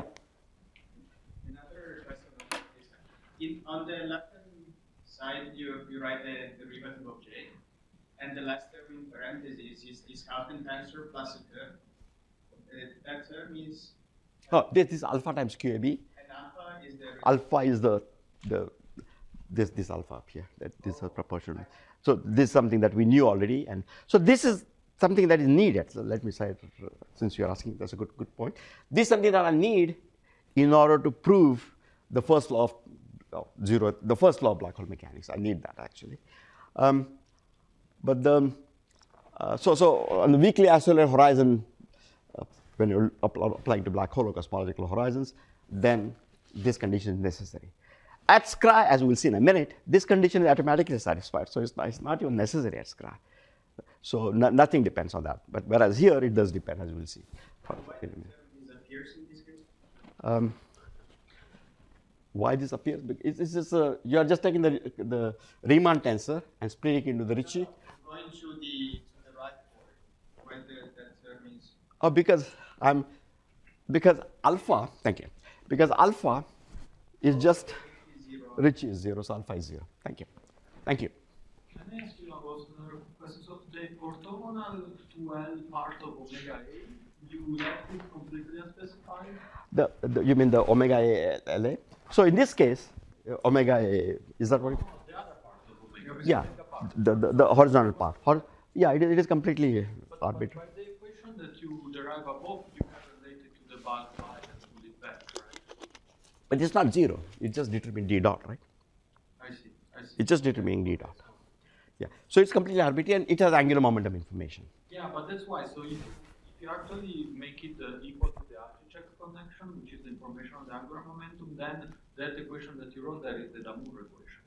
Another question is, in, on the left-hand side, you, you write the derivative of J, and the last term in parentheses is this Halfman tensor plus a term. Uh, that term is, Oh, this is alpha times Q A B. and alpha is the Alpha is the the this this alpha up here. That this is proportional. So this is something that we knew already, and so this is something that is needed. So let me say it, uh, since you're asking, that's a good good point. This is something that I need in order to prove the first law of oh, zero, the first law of black hole mechanics. I need that actually. Um, but the uh, so so on the weakly isolar horizon, uh, when you're applying to black hole or cosmological horizons, then this condition is necessary. At Scry, as we'll see in a minute, this condition is automatically satisfied, so it's not, it's not even necessary at Scry. So no, nothing depends on that. But whereas here, it does depend, as we'll see. why the term disappears in this case. Um, why this appears? It's, it's just a, you are just taking the the Riemann tensor and splitting it into the Ricci. Going to the to the right port, where the, that term is. Oh, because I'm because alpha. Thank you. Because alpha is just Zero. Ricci is zero, so alpha is zero. Thank you. Thank you. Can I ask you about another question? So the orthogonal twelve part of omega A, you left it completely unspecified? The, the you mean the omega A L A? So in this case, uh, omega A is that what? It, No, the other part of omega. yeah, Omega part. the, the the horizontal part. Hor yeah, it, it is completely But, but arbitrary. by the equation that you derive above, you can relate it to the bulk pi and pull it back, right? But it's not zero. It just determines d dot, right? I see, I see. It's just determining d dot. Yeah. So it's completely arbitrary and it has angular momentum information. Yeah, but that's why. So if, if you actually make it uh, equal to the Archicheck connection, which is the information on the angular momentum, then that equation that you wrote there is the Damour equation.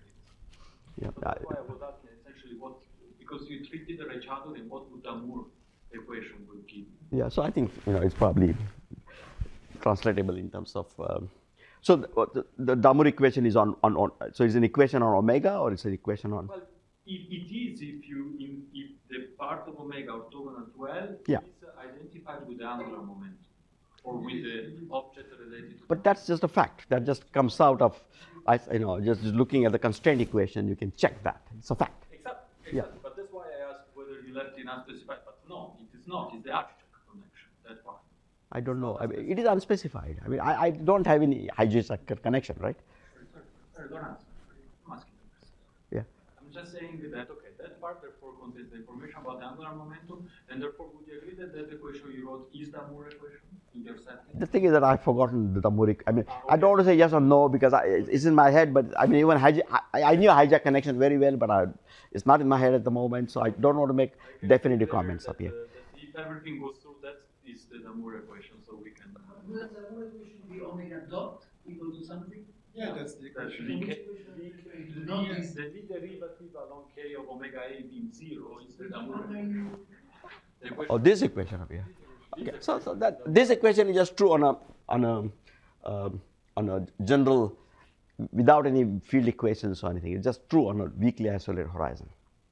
Yeah. So that's why I was asking essentially what, because you treated the Raychaudhuri, and what would Damour equation would give? Yeah. So I think you know it's probably translatable in terms of. Um, so the, the, the Damour equation is on, on on. So it's an equation on omega or it's an equation on. Well, it, it is if you in, if the part of omega orthogonal twelve Yeah. is uh, identified with the angular momentum or with the object related to. But that's just a fact. That just comes out of, I you know, just, just looking at the constraint equation, you can check that. It's a fact. Except, Yeah. except, but that's why I asked whether you left it unspecified. But no, it is not. It's the Archicheck connection. That part. I don't know. I mean, it is unspecified. I mean, I, I don't have any hijacker connection, right? Sorry, don't answer. I'm asking the question. Yeah. I'm just saying that, okay, that part therefore contains the information about the angular momentum, and therefore would you agree that that equation you wrote is the Damour equation in your setting? The thing is that I've forgotten the Damour. I mean, I don't want to say yes or no because I, it's in my head. But I mean, even hijack, I, I knew hijack connection very well, but I, it's not in my head at the moment. So I don't want to make I can definitive consider comments that, up here. uh, that if everything goes through, that is the Damour equation, so we can. Would the Damour equation be omega dot equal to something? Yeah, that's the That equation. V Which K, equation? the Not V- this. the V derivative along K of omega A being zero is the Damour How equation. many- The equation- Oh, this equation up here. Okay. So, so that this equation is just true on a on a um, on a general, without any field equations or anything. It's just true on a weakly isolated horizon.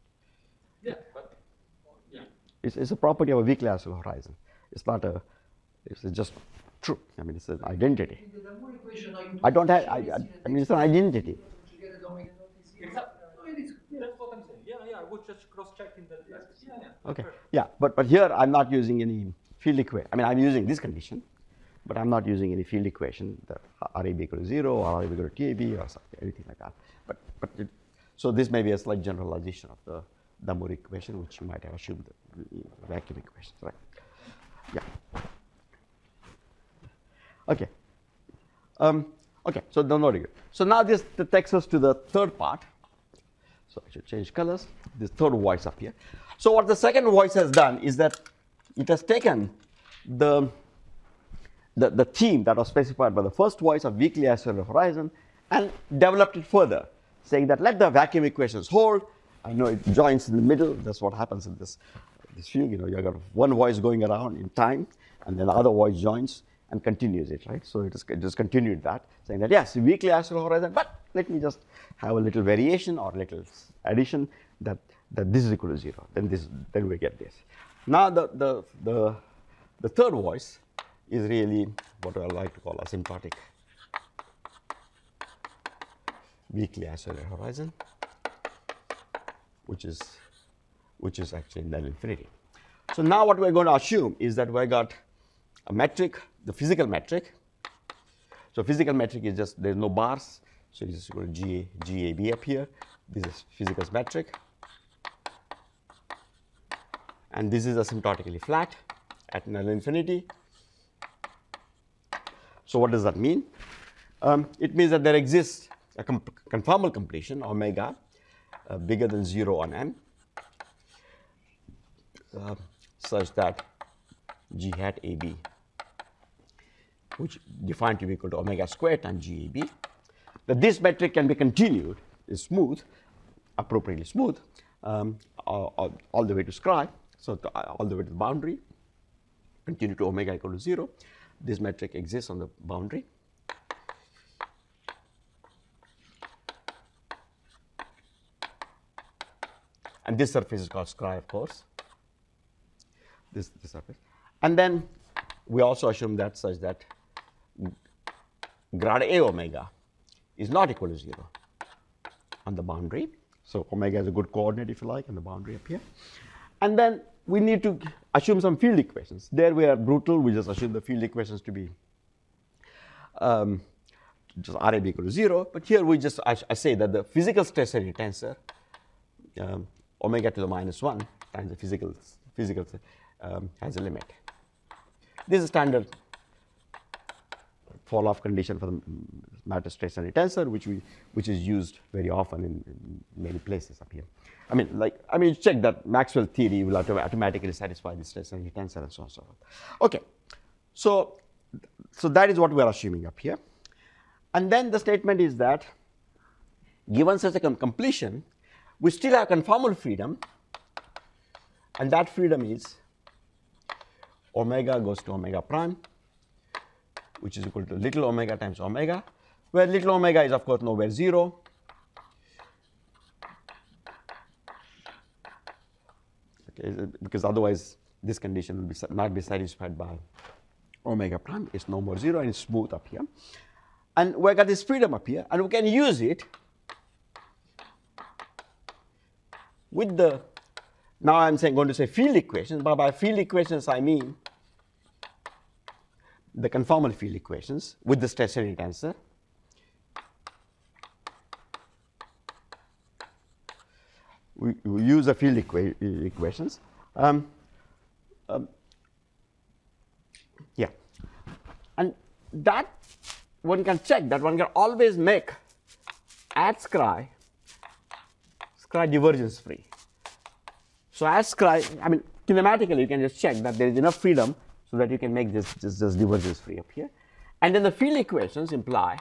Yeah, but yeah. It's, it's a property of a weakly isolated horizon. It's not a. It's just true. I mean, it's an identity. In the Damour equation, are you I don't have. I, putting I, this I in mean, a it's an identity. text to get an omega dot is zero? Except- No, it is. That's what I'm saying. Yeah, yeah, I was just cross-checking that. Yeah, yeah. Okay. Perfect. Yeah, but but here I'm not using any field equation. I mean, I'm using this condition, but I'm not using any field equation, the R A B equal to zero or R A B equal to T A B or something, anything like that. But but it, so this may be a slight generalization of the Damour equation, which you might have assumed the vacuum equations, right? Yeah. Okay. Um, okay. So the no degree. So now this takes us to the third part. So I should change colors. This third voice up here. So what the second voice has done is that it has taken the, the, the theme that was specified by the first voice of weakly isolated horizon and developed it further, saying that let the vacuum equations hold. I know it joins in the middle. That's what happens in this, this fugue. You know, you've got one voice going around in time, and then the other voice joins and continues it, right? So it, is, it just continued that, saying that, yes, weakly isolated horizon, but let me just have a little variation or a little addition that, that this is equal to zero. Then, this, then we get this. Now, the, the, the, the third voice is really what I like to call asymptotic weakly isolated horizon, which is, which is actually null infinity. So now what we're going to assume is that we got a metric, the physical metric. So physical metric is just, there's no bars, so it's just equal to G A, G A B up here. This is physical metric. And this is asymptotically flat at null infinity. So what does that mean? Um, it means that there exists a conformal completion, omega, uh, bigger than zero on M, uh, such that G hat A B, which defined to be equal to omega squared times G A B, that this metric can be continued, is smooth, appropriately smooth, um, all, all the way to Scri, so to, uh, all the way to the boundary, continue to omega equal to zero. This metric exists on the boundary. And this surface is called Scri, of course. This, this surface. And then we also assume that such that grad A omega is not equal to zero on the boundary. So omega is a good coordinate, if you like, on the boundary up here. And then we need to assume some field equations. There we are brutal. We just assume the field equations to be um, just R A B equal to zero. But here we just, I, I say that the physical stress area tensor, um, omega to the minus one times the physical, physical um, has a limit. This is a standard fall off condition for the matter stress area tensor, which we which is used very often in, in many places up here. I mean, like, I mean, check that Maxwell theory will auto automatically satisfy the stress area tensor and so on and so forth. Okay, so so that is what we are assuming up here, and then the statement is that given such a com completion, we still have conformal freedom, and that freedom is omega goes to omega prime, which is equal to little omega times omega, where little omega is, of course, nowhere zero. Okay, because otherwise this condition will be, not be satisfied by omega prime. It's no more zero and it's smooth up here. And we got this freedom up here, and we can use it with the, now I'm saying going to say field equations, but by field equations I mean the conformal field equations with the stress area tensor. We, we use the field equa equations. Um, um, yeah, and that one can check that one can always make at Scri Scri divergence free. So as Scri, I mean, kinematically you can just check that there is enough freedom so that you can make this just, just divergence free up here. And then the field equations imply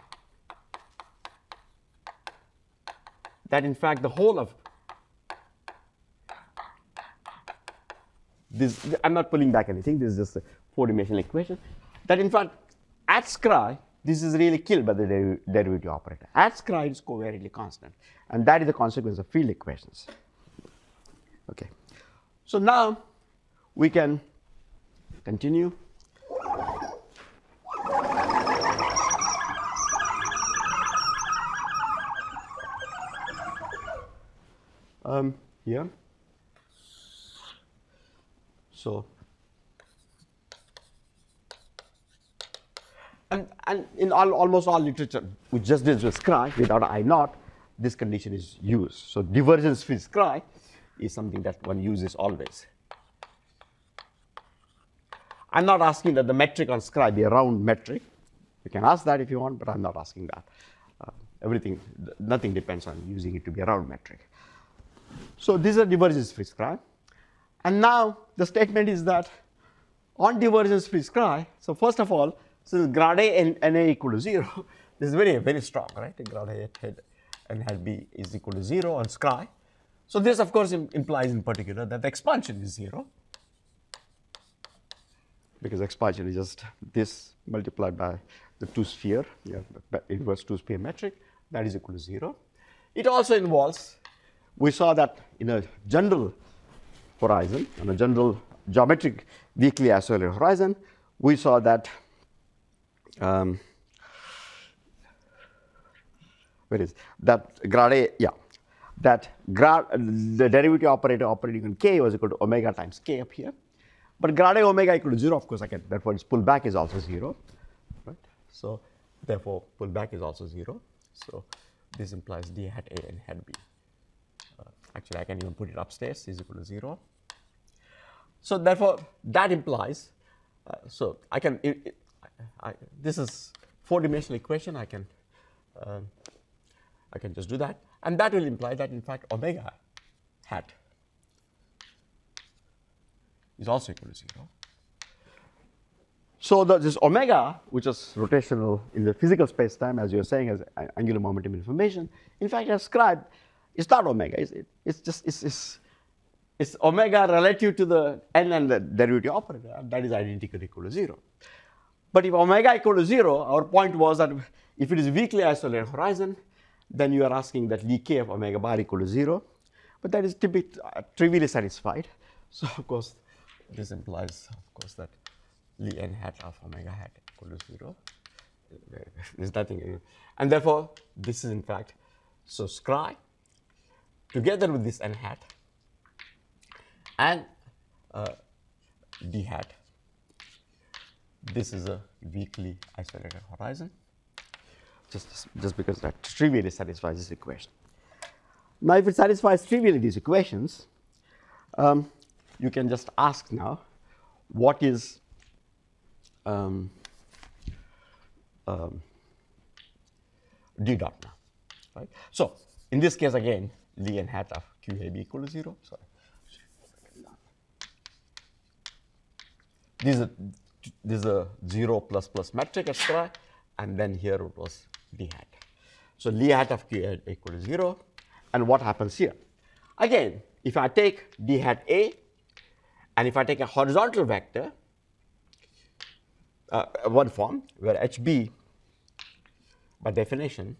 that in fact the whole of this, I'm not pulling back anything, this is just a four dimensional equation, that in fact at Scri this is really killed by the deriv derivative operator. At Scri it is covariantly constant, and that is the consequence of field equations. Okay, so now we can continue. Um, here. So, and, and in all, almost all literature, which just deals with Scri without I naught, this condition is used. So, divergence free Scri is something that one uses always. I'm not asking that the metric on Scri be a round metric. You can ask that if you want, but I'm not asking that. Uh, everything, nothing depends on using it to be a round metric. So, this is a divergence free Scri. And now the statement is that on divergence free scry, so first of all, since grad A and N A equal to zero, this is very, very strong, right? Grad A head and head B is equal to zero on scry. So this, of course, im implies in particular that the expansion is zero, because expansion is just this multiplied by the two sphere, yeah, the inverse two sphere metric, that is equal to zero. It also involves, we saw that in a general horizon, on a general geometric weakly isolated horizon, we saw that um, where is that grad A, yeah, that grad the derivative operator operating on k was equal to omega times k up here, but grad A omega equal to zero, of course, again, therefore its pullback is also zero, right? So therefore pullback is also zero. So this implies d hat A and hat B. Uh, actually, I can even put it upstairs is equal to zero. So therefore, that implies, uh, so I can, it, it, I, this is four dimensional equation, I can, uh, I can just do that, and that will imply that in fact omega hat is also equal to zero. So the, this omega, which is rotational in the physical space time, as you are saying, as angular momentum information, in fact, as scribed, it's not omega, it's, it, it's just, it's, it's It's omega relative to the n and the derivative operator, and that is identically equal to zero. But if omega equal to zero, our point was that if it is weakly isolated horizon, then you are asking that Lie k of omega bar equal to zero. But that is typically uh, trivially satisfied. So of course, this implies, of course, that Lie n hat of omega hat equal to zero. There's nothing, and therefore this is in fact, so scry together with this n hat and uh, d hat, this is a weakly isolated horizon, just, just because that trivially satisfies this equation. Now, if it satisfies trivially these equations, um, you can just ask now, what is um, um, d dot now, right? So, in this case again, Lie n hat of Q A B equal to zero. Sorry. This is a, this is a zero plus plus metric at scry, and then here it was d hat. So Lie hat of Q A equal to zero, and what happens here? Again, if I take d hat A, and if I take a horizontal vector, uh, one form where H B by definition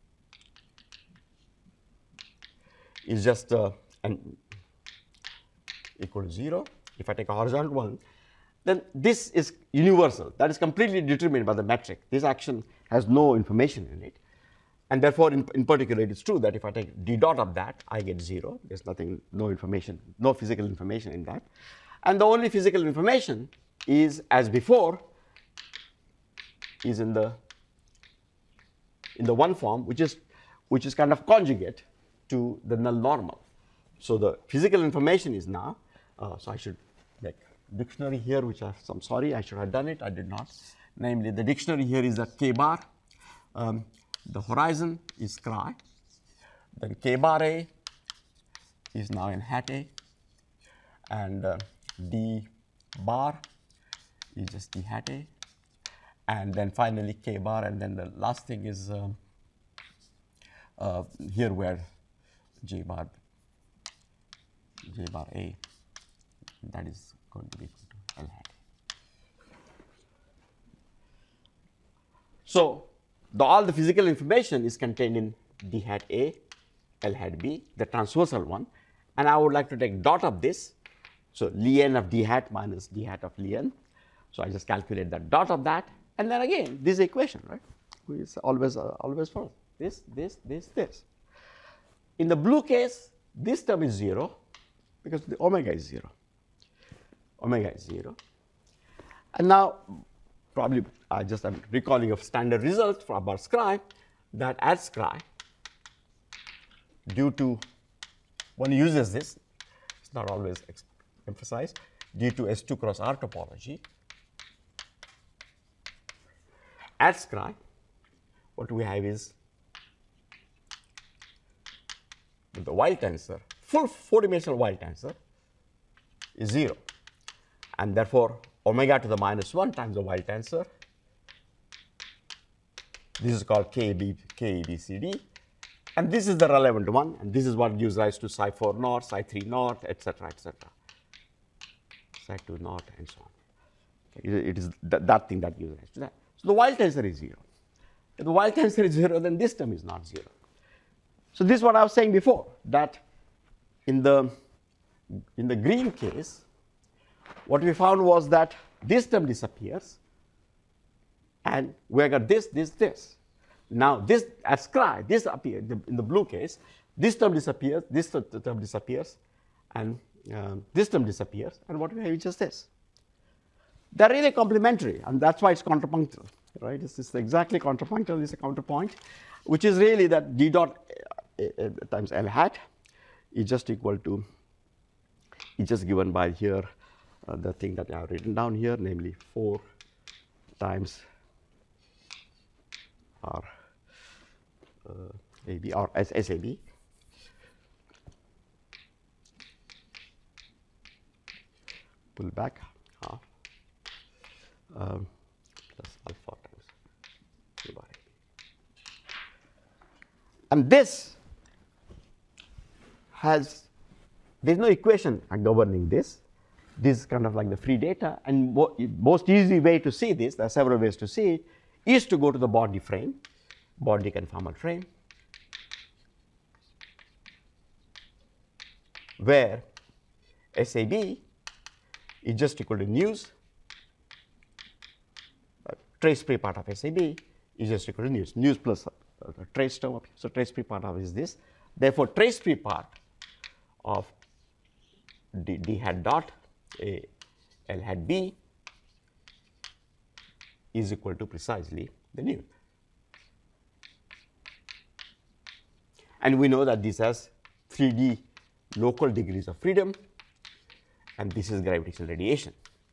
is just uh, an equal to zero. If I take a horizontal one, then this is universal. That is completely determined by the metric. This action has no information in it. And therefore, in, in particular, it is true that if I take d dot of that, I get zero. There's nothing, no information, no physical information in that. And the only physical information is, as before, is in the in the one form, which is which is kind of conjugate to the null normal. So the physical information is now. Uh, so I should make dictionary here, which I, I'm sorry, I should have done it. I did not. Namely, the dictionary here is that k bar. Um, the horizon is scry. Then k bar A is now in hat A, and uh, d bar is just d hat A, and then finally k bar, and then the last thing is um, uh, here where j bar j bar A, that is going to be equal to L hat A. So the, all the physical information is contained in d hat A, L hat B, the transversal one, and I would like to take dot of this. So Lie n of d hat minus d hat of Lie n. So I just calculate the dot of that, and then again this equation, right? It's always uh, always follows this, this, this, this. In the blue case, this term is zero because the omega is zero. Omega is zero, and now probably I just am recalling of standard results for about scry, that at scry, due to one uses this, it's not always emphasized, due to S two cross R topology, at scry, what we have is the Weyl tensor, full four dimensional Weyl tensor is zero, and therefore omega to the minus one times the wild tensor. This is called K B, K E B C D. And this is the relevant one. And this is what gives rise to psi four naught, psi three naught, et cetera, et cetera. Psi two naught, and so on. Okay. It is th that thing that gives rise to that. So the wild tensor is zero. If the wild tensor is zero, then this term is not zero. So this is what I was saying before, that in the, in the green case, what we found was that this term disappears, and we got this, this, this. Now this at Scri, this appears in the blue case, this term disappears, this term disappears, and uh, this term disappears, and what we have is just this. They're really complementary, and that's why it's contrapunctal, right? This is exactly contrapunctal, this is a counterpoint, which is really that d dot uh, times L hat is just equal to, is just given by here, uh, the thing that I have written down here, namely four times R uh, A B or S A B. Pull back half um, plus alpha times Q bar A B. And this has, there's no equation governing this. This is kind of like the free data, and mo most easy way to see this, there are several ways to see it, is to go to the Bodley frame, Bodley conformal frame, where S A B is just equal to news, uh, trace free part of S A B is just equal to news, news plus uh, the trace term up here. So trace free part of is this. Therefore, trace free part of d, d hat dot a L hat B is equal to precisely the news. And we know that this has three D local degrees of freedom, and this is gravitational radiation.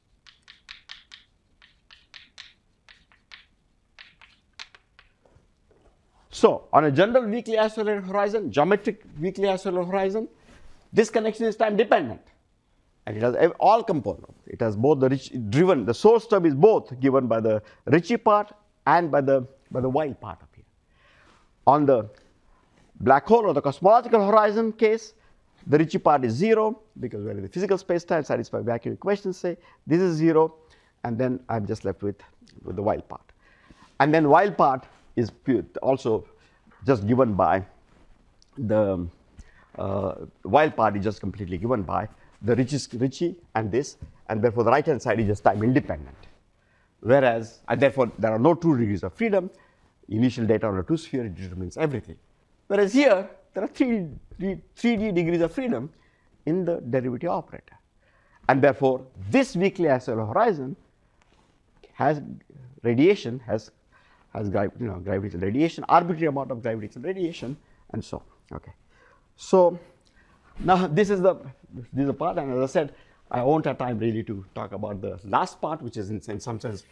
So on a general weakly isolated horizon, geometric weakly isolated horizon, this connection is time dependent, and it has all components. It has both the Ricci driven, the source term is both given by the Ricci part and by the by the wild part up here. On the black hole or the cosmological horizon case, the Ricci part is zero, because we're in the physical space-time, satisfy vacuum equations say this is zero, and then I'm just left with, with the wild part. And then wild part is pure, also just given by the uh, wild part is just completely given by the Ricci, Ricci and this, and therefore the right hand side is just time independent. Whereas, and therefore there are no two degrees of freedom, initial data on a two sphere, it determines everything. Whereas here, there are three, three, three D degrees of freedom in the derivative operator. And therefore, this weakly isolated horizon has radiation, has, has you know, gravitational radiation, arbitrary amount of gravitational radiation, and so on. Okay. So now this is the this is the part, and as I said, I won't have time really to talk about the last part, which is in, in some sense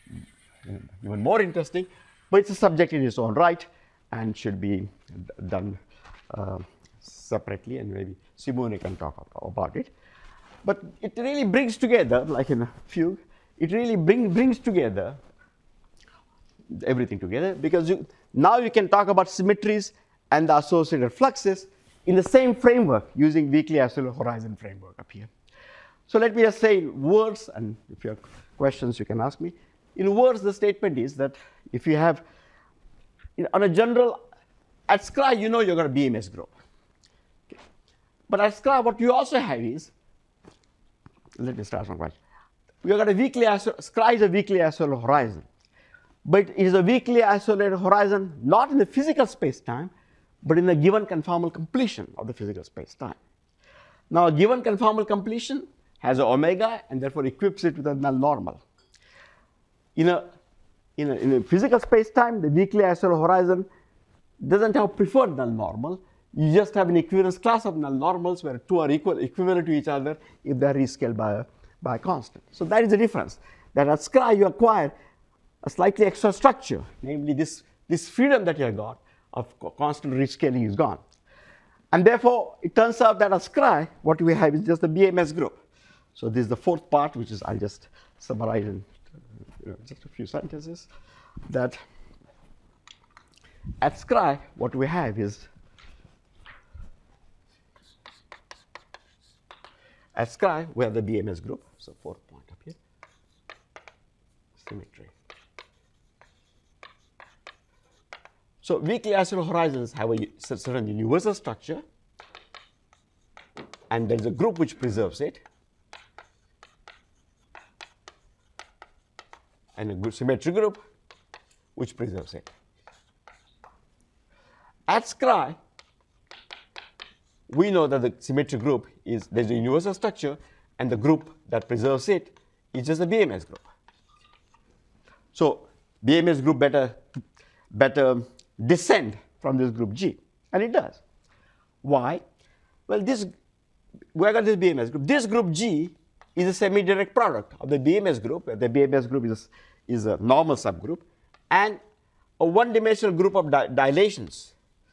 even more interesting, but it's a subject in its own right and should be done uh, separately, and maybe Simone can talk about it. But it really brings together, like in a fugue, it really bring, brings together everything together, because you, now you can talk about symmetries and the associated fluxes in the same framework using weakly isolated horizon framework up here. So let me just say in words, and if you have questions you can ask me. In words, the statement is that if you have, in, on a general, at Scri you know you're got a B M S group. Okay. But at Scri what you also have is, let me start from right. We have got a weakly isolated, Scri is a weakly isolated horizon. But it is a weakly isolated horizon not in the physical space-time, but in the given conformal completion of the physical space-time. Now, a given conformal completion has an omega and therefore equips it with a null normal. In a, in a, in a physical space-time, the weakly isolated horizon doesn't have preferred null normal. You just have an equivalence class of null normals where two are equal, equivalent to each other if they are rescaled by a, by a constant. So that is the difference. That at Scri you acquire a slightly extra structure, namely this, this freedom that you have got of constant rescaling is gone. And therefore, it turns out that at Scri, what we have is just the B M S group. So this is the fourth part, which is I'll just summarize in you know, just a few sentences. That at Scri, what we have is at Scri we have the B M S group. So fourth point up here, symmetry. So weakly isolated horizons have a certain universal structure, and there is a group which preserves it, and a good symmetry group which preserves it. At Scri, we know that the symmetry group is there's a universal structure, and the group that preserves it is just a B M S group. So B M S group better better descend from this group G, and it does. Why? Well, this we got this B M S group. This group G is a semi-direct product of the B M S group. The B M S group is a, is a normal subgroup, and a one-dimensional group of di dilations.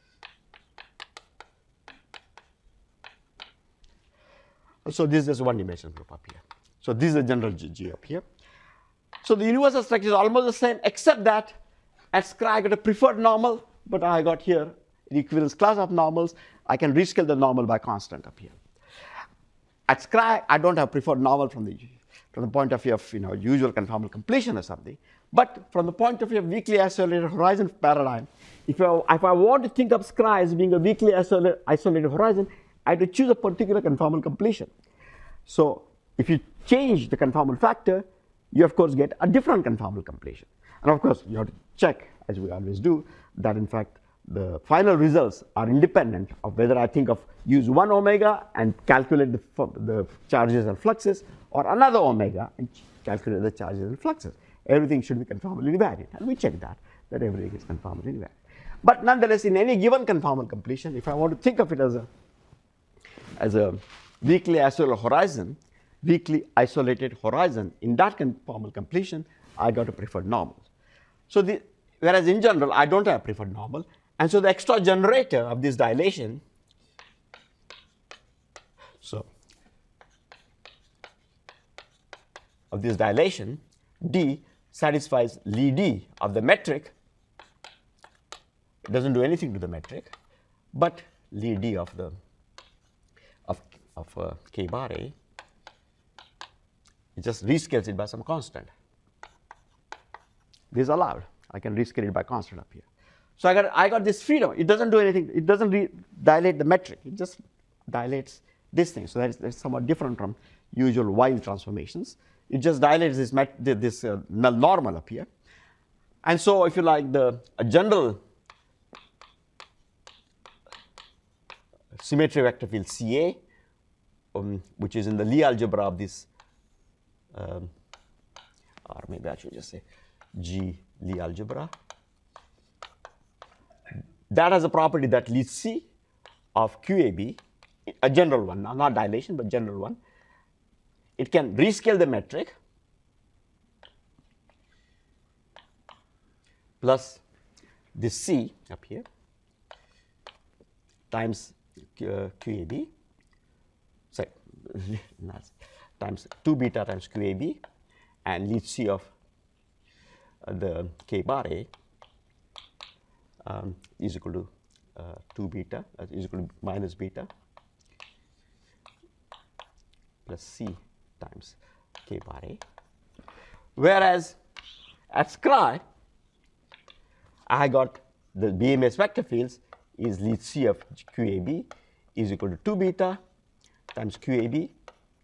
So this is just one-dimensional group up here. So this is the general G, G up here. So the universal structure is almost the same, except that at Scri I got a preferred normal, but I got here the equivalence class of normals. I can rescale the normal by constant up here. At Scri, I don't have preferred normal from the from the point of view of you know usual conformal completion or something, but from the point of view of weakly isolated horizon paradigm, if I, if I want to think of Scri as being a weakly isolated, isolated horizon, I have to choose a particular conformal completion. So if you change the conformal factor, you of course get a different conformal completion. And of course, you have to check, as we always do, that in fact the final results are independent of whether I think of use one omega and calculate the, the charges and fluxes, or another omega and calculate the charges and fluxes. Everything should be conformally invariant, and we check that, that everything is conformally invariant. But nonetheless, in any given conformal completion, if I want to think of it as a as a weakly isolated horizon, weakly isolated horizon, in that conformal completion, I got a preferred normal. So the, whereas in general, I don't have a preferred normal, and so the extra generator of this dilation, so of this dilation, D satisfies Lie D of the metric. It doesn't do anything to the metric, but Lie D of the of, of uh, K bar A, it just rescales it by some constant. This is allowed. I can rescale it by constant up here. So I got I got this freedom. It doesn't do anything. It doesn't re dilate the metric. It just dilates this thing. So that is, that is somewhat different from usual Weyl transformations. It just dilates this met this uh, null normal up here. And so if you like, the a general symmetry vector field C A, um, which is in the Lie algebra of this, um, or maybe I should just say G Lie algebra. That has a property that leads C of Q A B, a general one, not dilation, but general one. It can rescale the metric plus this C up here times uh, Q A B, sorry, times two beta times Q A B, and leads C of uh, the K bar A um, is equal to uh, two beta, uh, is equal to minus beta plus C times K bar A. Whereas at Scri, I got the B M S vector fields is lead C of Q A B is equal to two beta times Q A B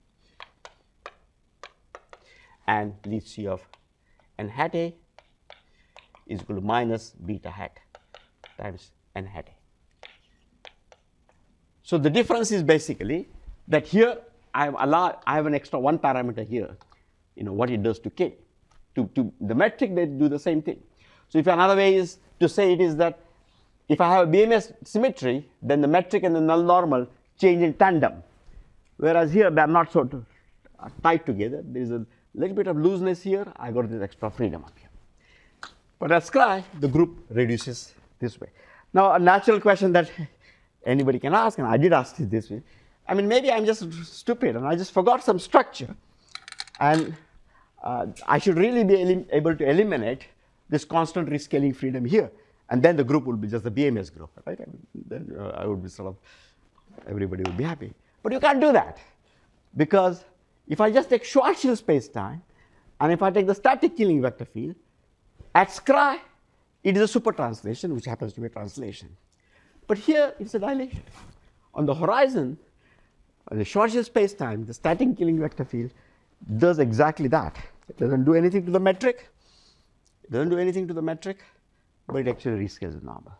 and lead C of n hat A is equal to minus beta hat times n hat A. So the difference is basically that here I have allowed, I have an extra one parameter here, you know, what it does to K. To, to the metric, they do the same thing. So if another way is to say it is that if I have a B M S symmetry, then the metric and the null normal change in tandem. Whereas here, they are not so tied together. There is a little bit of looseness here. I got this extra freedom up here. But at Scri, the group reduces this way. Now, a natural question that anybody can ask, and I did ask it this way, I mean, maybe I'm just stupid and I just forgot some structure. And uh, I should really be able to eliminate this constant rescaling freedom here. And then the group will be just the B M S group, right? I mean, then uh, I would be sort of, everybody would be happy. But you can't do that. Because if I just take Schwarzschild space-time, and if I take the static killing vector field, at Scri, it is a super translation, which happens to be a translation. But here, it's a dilation. On the horizon, on the Schwarzschild space-time, the static killing vector field does exactly that. It doesn't do anything to the metric. It doesn't do anything to the metric, but it actually rescales the normal.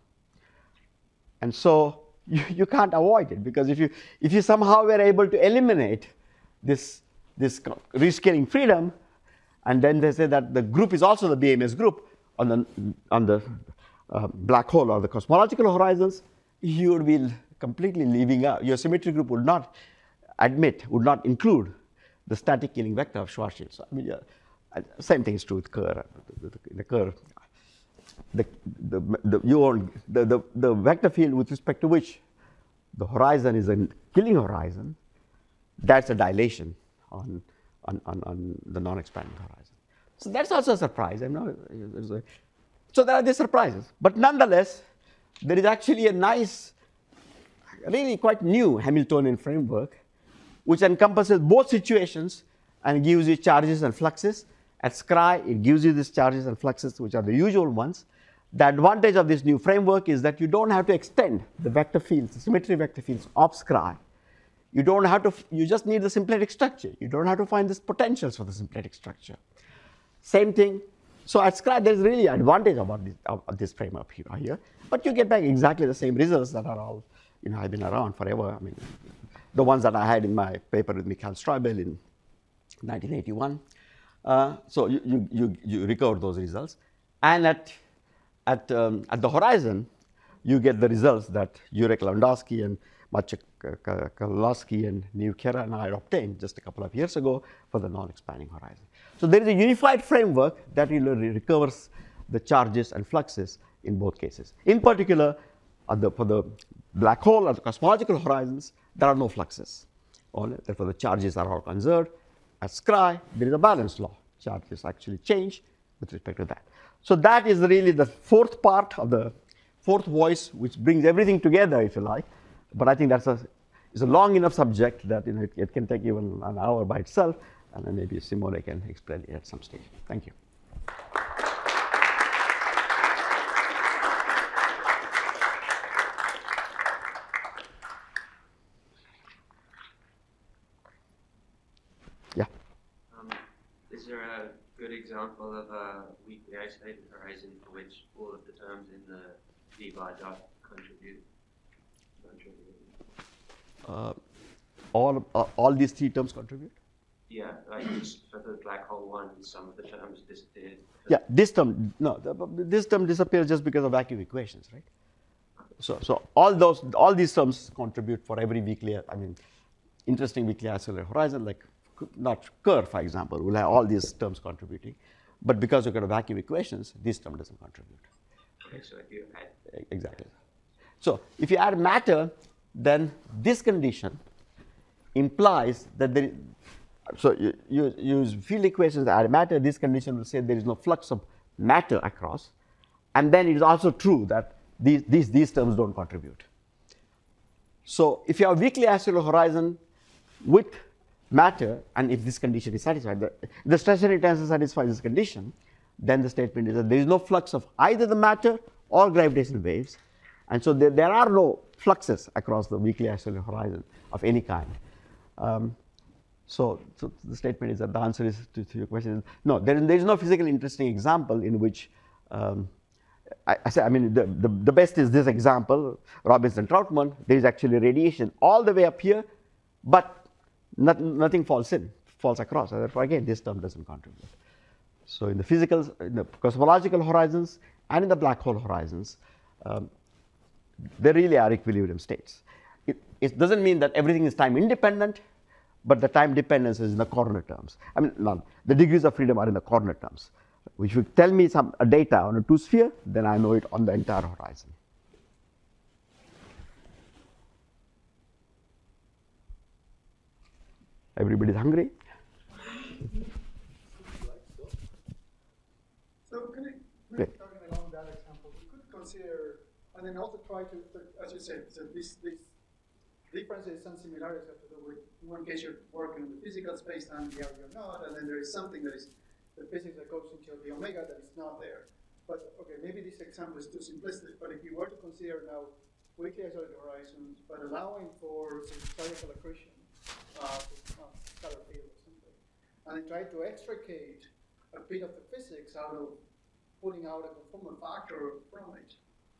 And so you, you can't avoid it, because if you, if you somehow were able to eliminate this, this rescaling freedom, and then they say that the group is also the B M S group on the, on the uh, black hole or the cosmological horizons, you would be completely leaving out. Your symmetry group would not admit, would not include the static killing vector of Schwarzschild. So, I mean, uh, same thing is true with Kerr. The Kerr, the, the, the, you own, the, the, the vector field with respect to which the horizon is a killing horizon, that's a dilation on, on, on, on the non-expanding horizon. So that's also a surprise. I know. So there are these surprises. But nonetheless, there is actually a nice, really quite new Hamiltonian framework which encompasses both situations and gives you charges and fluxes. At Scri, it gives you these charges and fluxes, which are the usual ones. The advantage of this new framework is that you don't have to extend the vector fields, the symmetry vector fields of Scri. You don't have to, you just need the symplectic structure. You don't have to find these potentials for the symplectic structure. Same thing. So at Scri, there's really advantage about this, of this framework here, here. But you get back exactly the same results that are all, you know, have been around forever. I mean, the ones that I had in my paper with Michael Streubel in nineteen eighty-one. Uh, so you, you, you, you recover those results. And at, at, um, at the horizon, you get the results that Jurek Lewandowski and Maciek Kowalski and Niv Kera and I obtained just a couple of years ago for the non-expanding horizon. So there is a unified framework that really recovers the charges and fluxes in both cases. In particular, the, for the black hole or the cosmological horizons, there are no fluxes. Only, therefore, the charges are all conserved. At Scri, there is a balance law. Charges actually change with respect to that. So that is really the fourth part of the fourth voice, which brings everything together, if you like. But I think that's a, it's a long enough subject that, you know, it, it can take even an hour by itself, and then maybe Simone can explain it at some stage. Thank you. Yeah. Um, is there a good example of a weakly isolated horizon for which all of the terms in the d bar dot contribute? Uh, all, uh, all these three terms contribute? Yeah, like just for the black hole one, some of the terms disappeared. Yeah, this term, no, the, this term disappears just because of vacuum equations, right? So, so all those, all these terms contribute for every weakly, I mean, interesting weakly isolated horizon, like not Kerr, for example, will have all these terms contributing. But because you've got vacuum equations, this term doesn't contribute. Okay, so if you add. Exactly. So if you add matter, then this condition implies that there is, so you, you use field equations that add matter, this condition will say there is no flux of matter across. And then it is also true that these, these, these terms don't contribute. So if you have a weakly isolated horizon with matter, and if this condition is satisfied, the, the stationary tensor satisfies this condition, then the statement is that there is no flux of either the matter or gravitational waves. And so there, there are no fluxes across the weakly isolated horizon of any kind. Um, so, so the statement is that the answer is to, to your question is no, there is, there is no physically interesting example in which um, I, I say, I mean, the, the, the best is this example, Robinson-Trautmann. There is actually radiation all the way up here, but not, nothing falls in, falls across. And therefore, again, this term doesn't contribute. So in the physical, in the cosmological horizons and in the black hole horizons, um, they really are equilibrium states. It, it doesn't mean that everything is time independent, but the time dependence is in the corner terms. I mean, no, the degrees of freedom are in the corner terms. If you tell me some a data on a two sphere, then I know it on the entire horizon. Everybody's hungry? So can I, Great. maybe talking along that example, we could consider, and then also try to, as you said, so these, these differences and similarities have to do with, in one case you're working in the physical space-time, the other you're not, and then there is something that is, the physics that goes into the omega that is not there. But, okay, maybe this example is too simplistic, but if you were to consider now weakly isolated horizons, but allowing for some spherical accretion, uh, uh, scalar field or something, and then try to extricate a bit of the physics out of pulling out a conformal factor from it.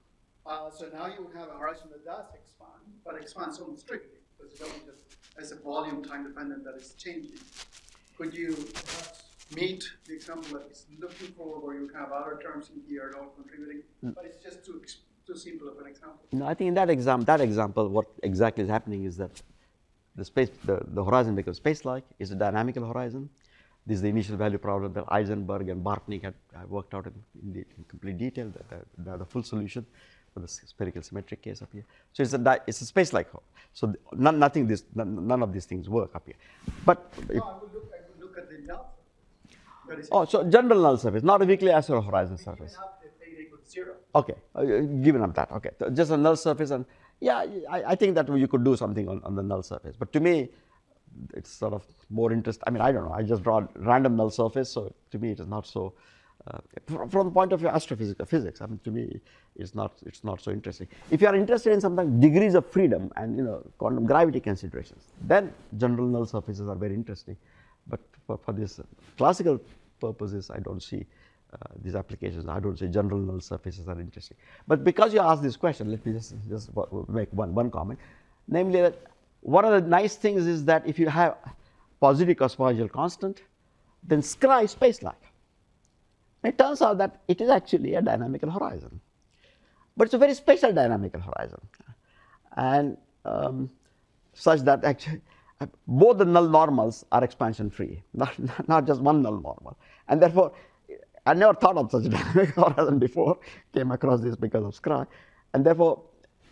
Uh, so now you would have a horizon that does expand, but expands almost strictly, because it's only just as a volume time dependent that is changing. Could you perhaps meet the example that is looking for, where you have other terms in here all contributing, mm. but it's just too, too simple of an example? No, I think in that example, that example, what exactly is happening is that the space, the, the horizon becomes space-like, is a dynamical horizon. This is the initial value problem that Eisenberg and Bartnik had uh, worked out in, in, the, in complete detail, the, the, the full solution for the spherical symmetric case up here. So it's a, it's a space-like. So the, none, nothing this, none, none of these things work up here. But no, if, I would look, I would look at the null surface. Oh, so general null surface, not a weakly isolated horizon surface. Zero. Okay, uh, given up that, okay. So just a null surface, and yeah, I, I think that you could do something on, on the null surface. But to me, it's sort of more interest. I mean, I don't know. I just draw a random null surface, so to me, it is not so. Uh, from, from the point of view of astrophysics, physics, I mean, to me, it's not. It's not so interesting. If you are interested in something degrees of freedom and you know quantum gravity considerations, then general null surfaces are very interesting. But for, for this classical purposes, I don't see uh, these applications. I don't see general null surfaces are interesting. But because you asked this question, let me just just make one one comment, namely that. One of the nice things is that if you have positive cosmological constant, then Scri is space-like. It turns out that it is actually a dynamical horizon, but it's a very special dynamical horizon, and um, such that actually uh, both the null normals are expansion-free, not, not just one null normal, and therefore I never thought of such a dynamical horizon before. Came across this because of Scri, and therefore,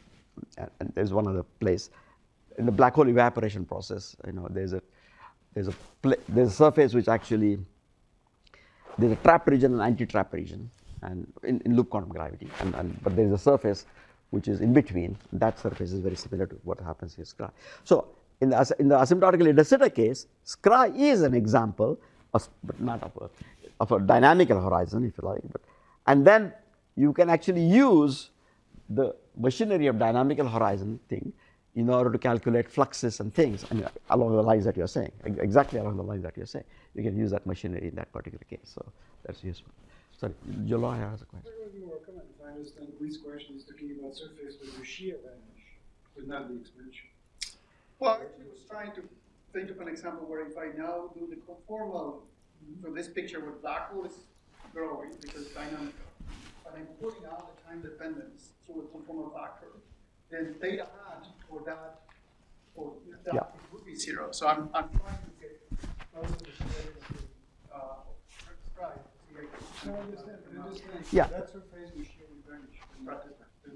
and, and there's one other place. In the black hole evaporation process, you know, there's a there's a there's a surface which actually there's a trapped region and anti-trapped region, and in, in loop quantum gravity, and, and but there's a surface which is in between. That surface is very similar to what happens in Scri. So in the in the asymptotically de Sitter case, Scri is an example, of, but not of a of a dynamical horizon, if you like. But and then you can actually use the machinery of dynamical horizon thing in order to calculate fluxes and things, I mean, along the lines that you're saying, exactly along the lines that you're saying. You can use that machinery in that particular case, so that's useful. Sorry, Jolai has a question. If I understand, Louis' question is talking about surface where the shear vanish, but not the expansion. Well, I actually was trying to think of an example where if I now do the conformal, so this picture where black hole is growing because dynamic, but I'm putting out the time dependence through a conformal factor, then theta hat for that, for that yeah. it would be zero. So I'm, I'm trying to get close to the shear uh, stride. No, I understand, but I'm just saying, yeah. that surface with shear will vanish.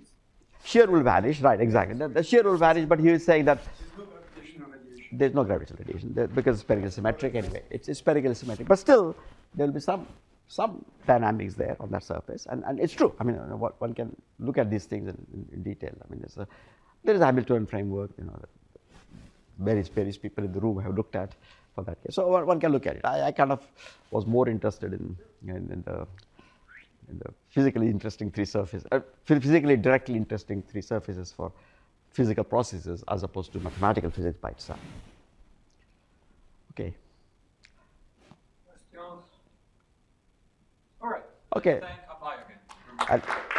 Shear will vanish, right, exactly. The, the shear will vanish, but he is saying that there's no gravitational radiation. There's no gravitational radiation there, because it's spherical symmetric anyway. It's, it's spherical symmetric, but still there will be some some dynamics there on that surface, and, and it's true. I mean, you know, what, one can look at these things in, in, in detail. I mean, there's a, there is a Hamiltonian framework, you know, that various various people in the room have looked at for that case. So one, one can look at it. I, I kind of was more interested in in, in the in the physically interesting three surfaces, uh, physically directly interesting three surfaces for physical processes as opposed to mathematical physics by itself. Okay. Questions? All right. Okay. Thank Apai again. And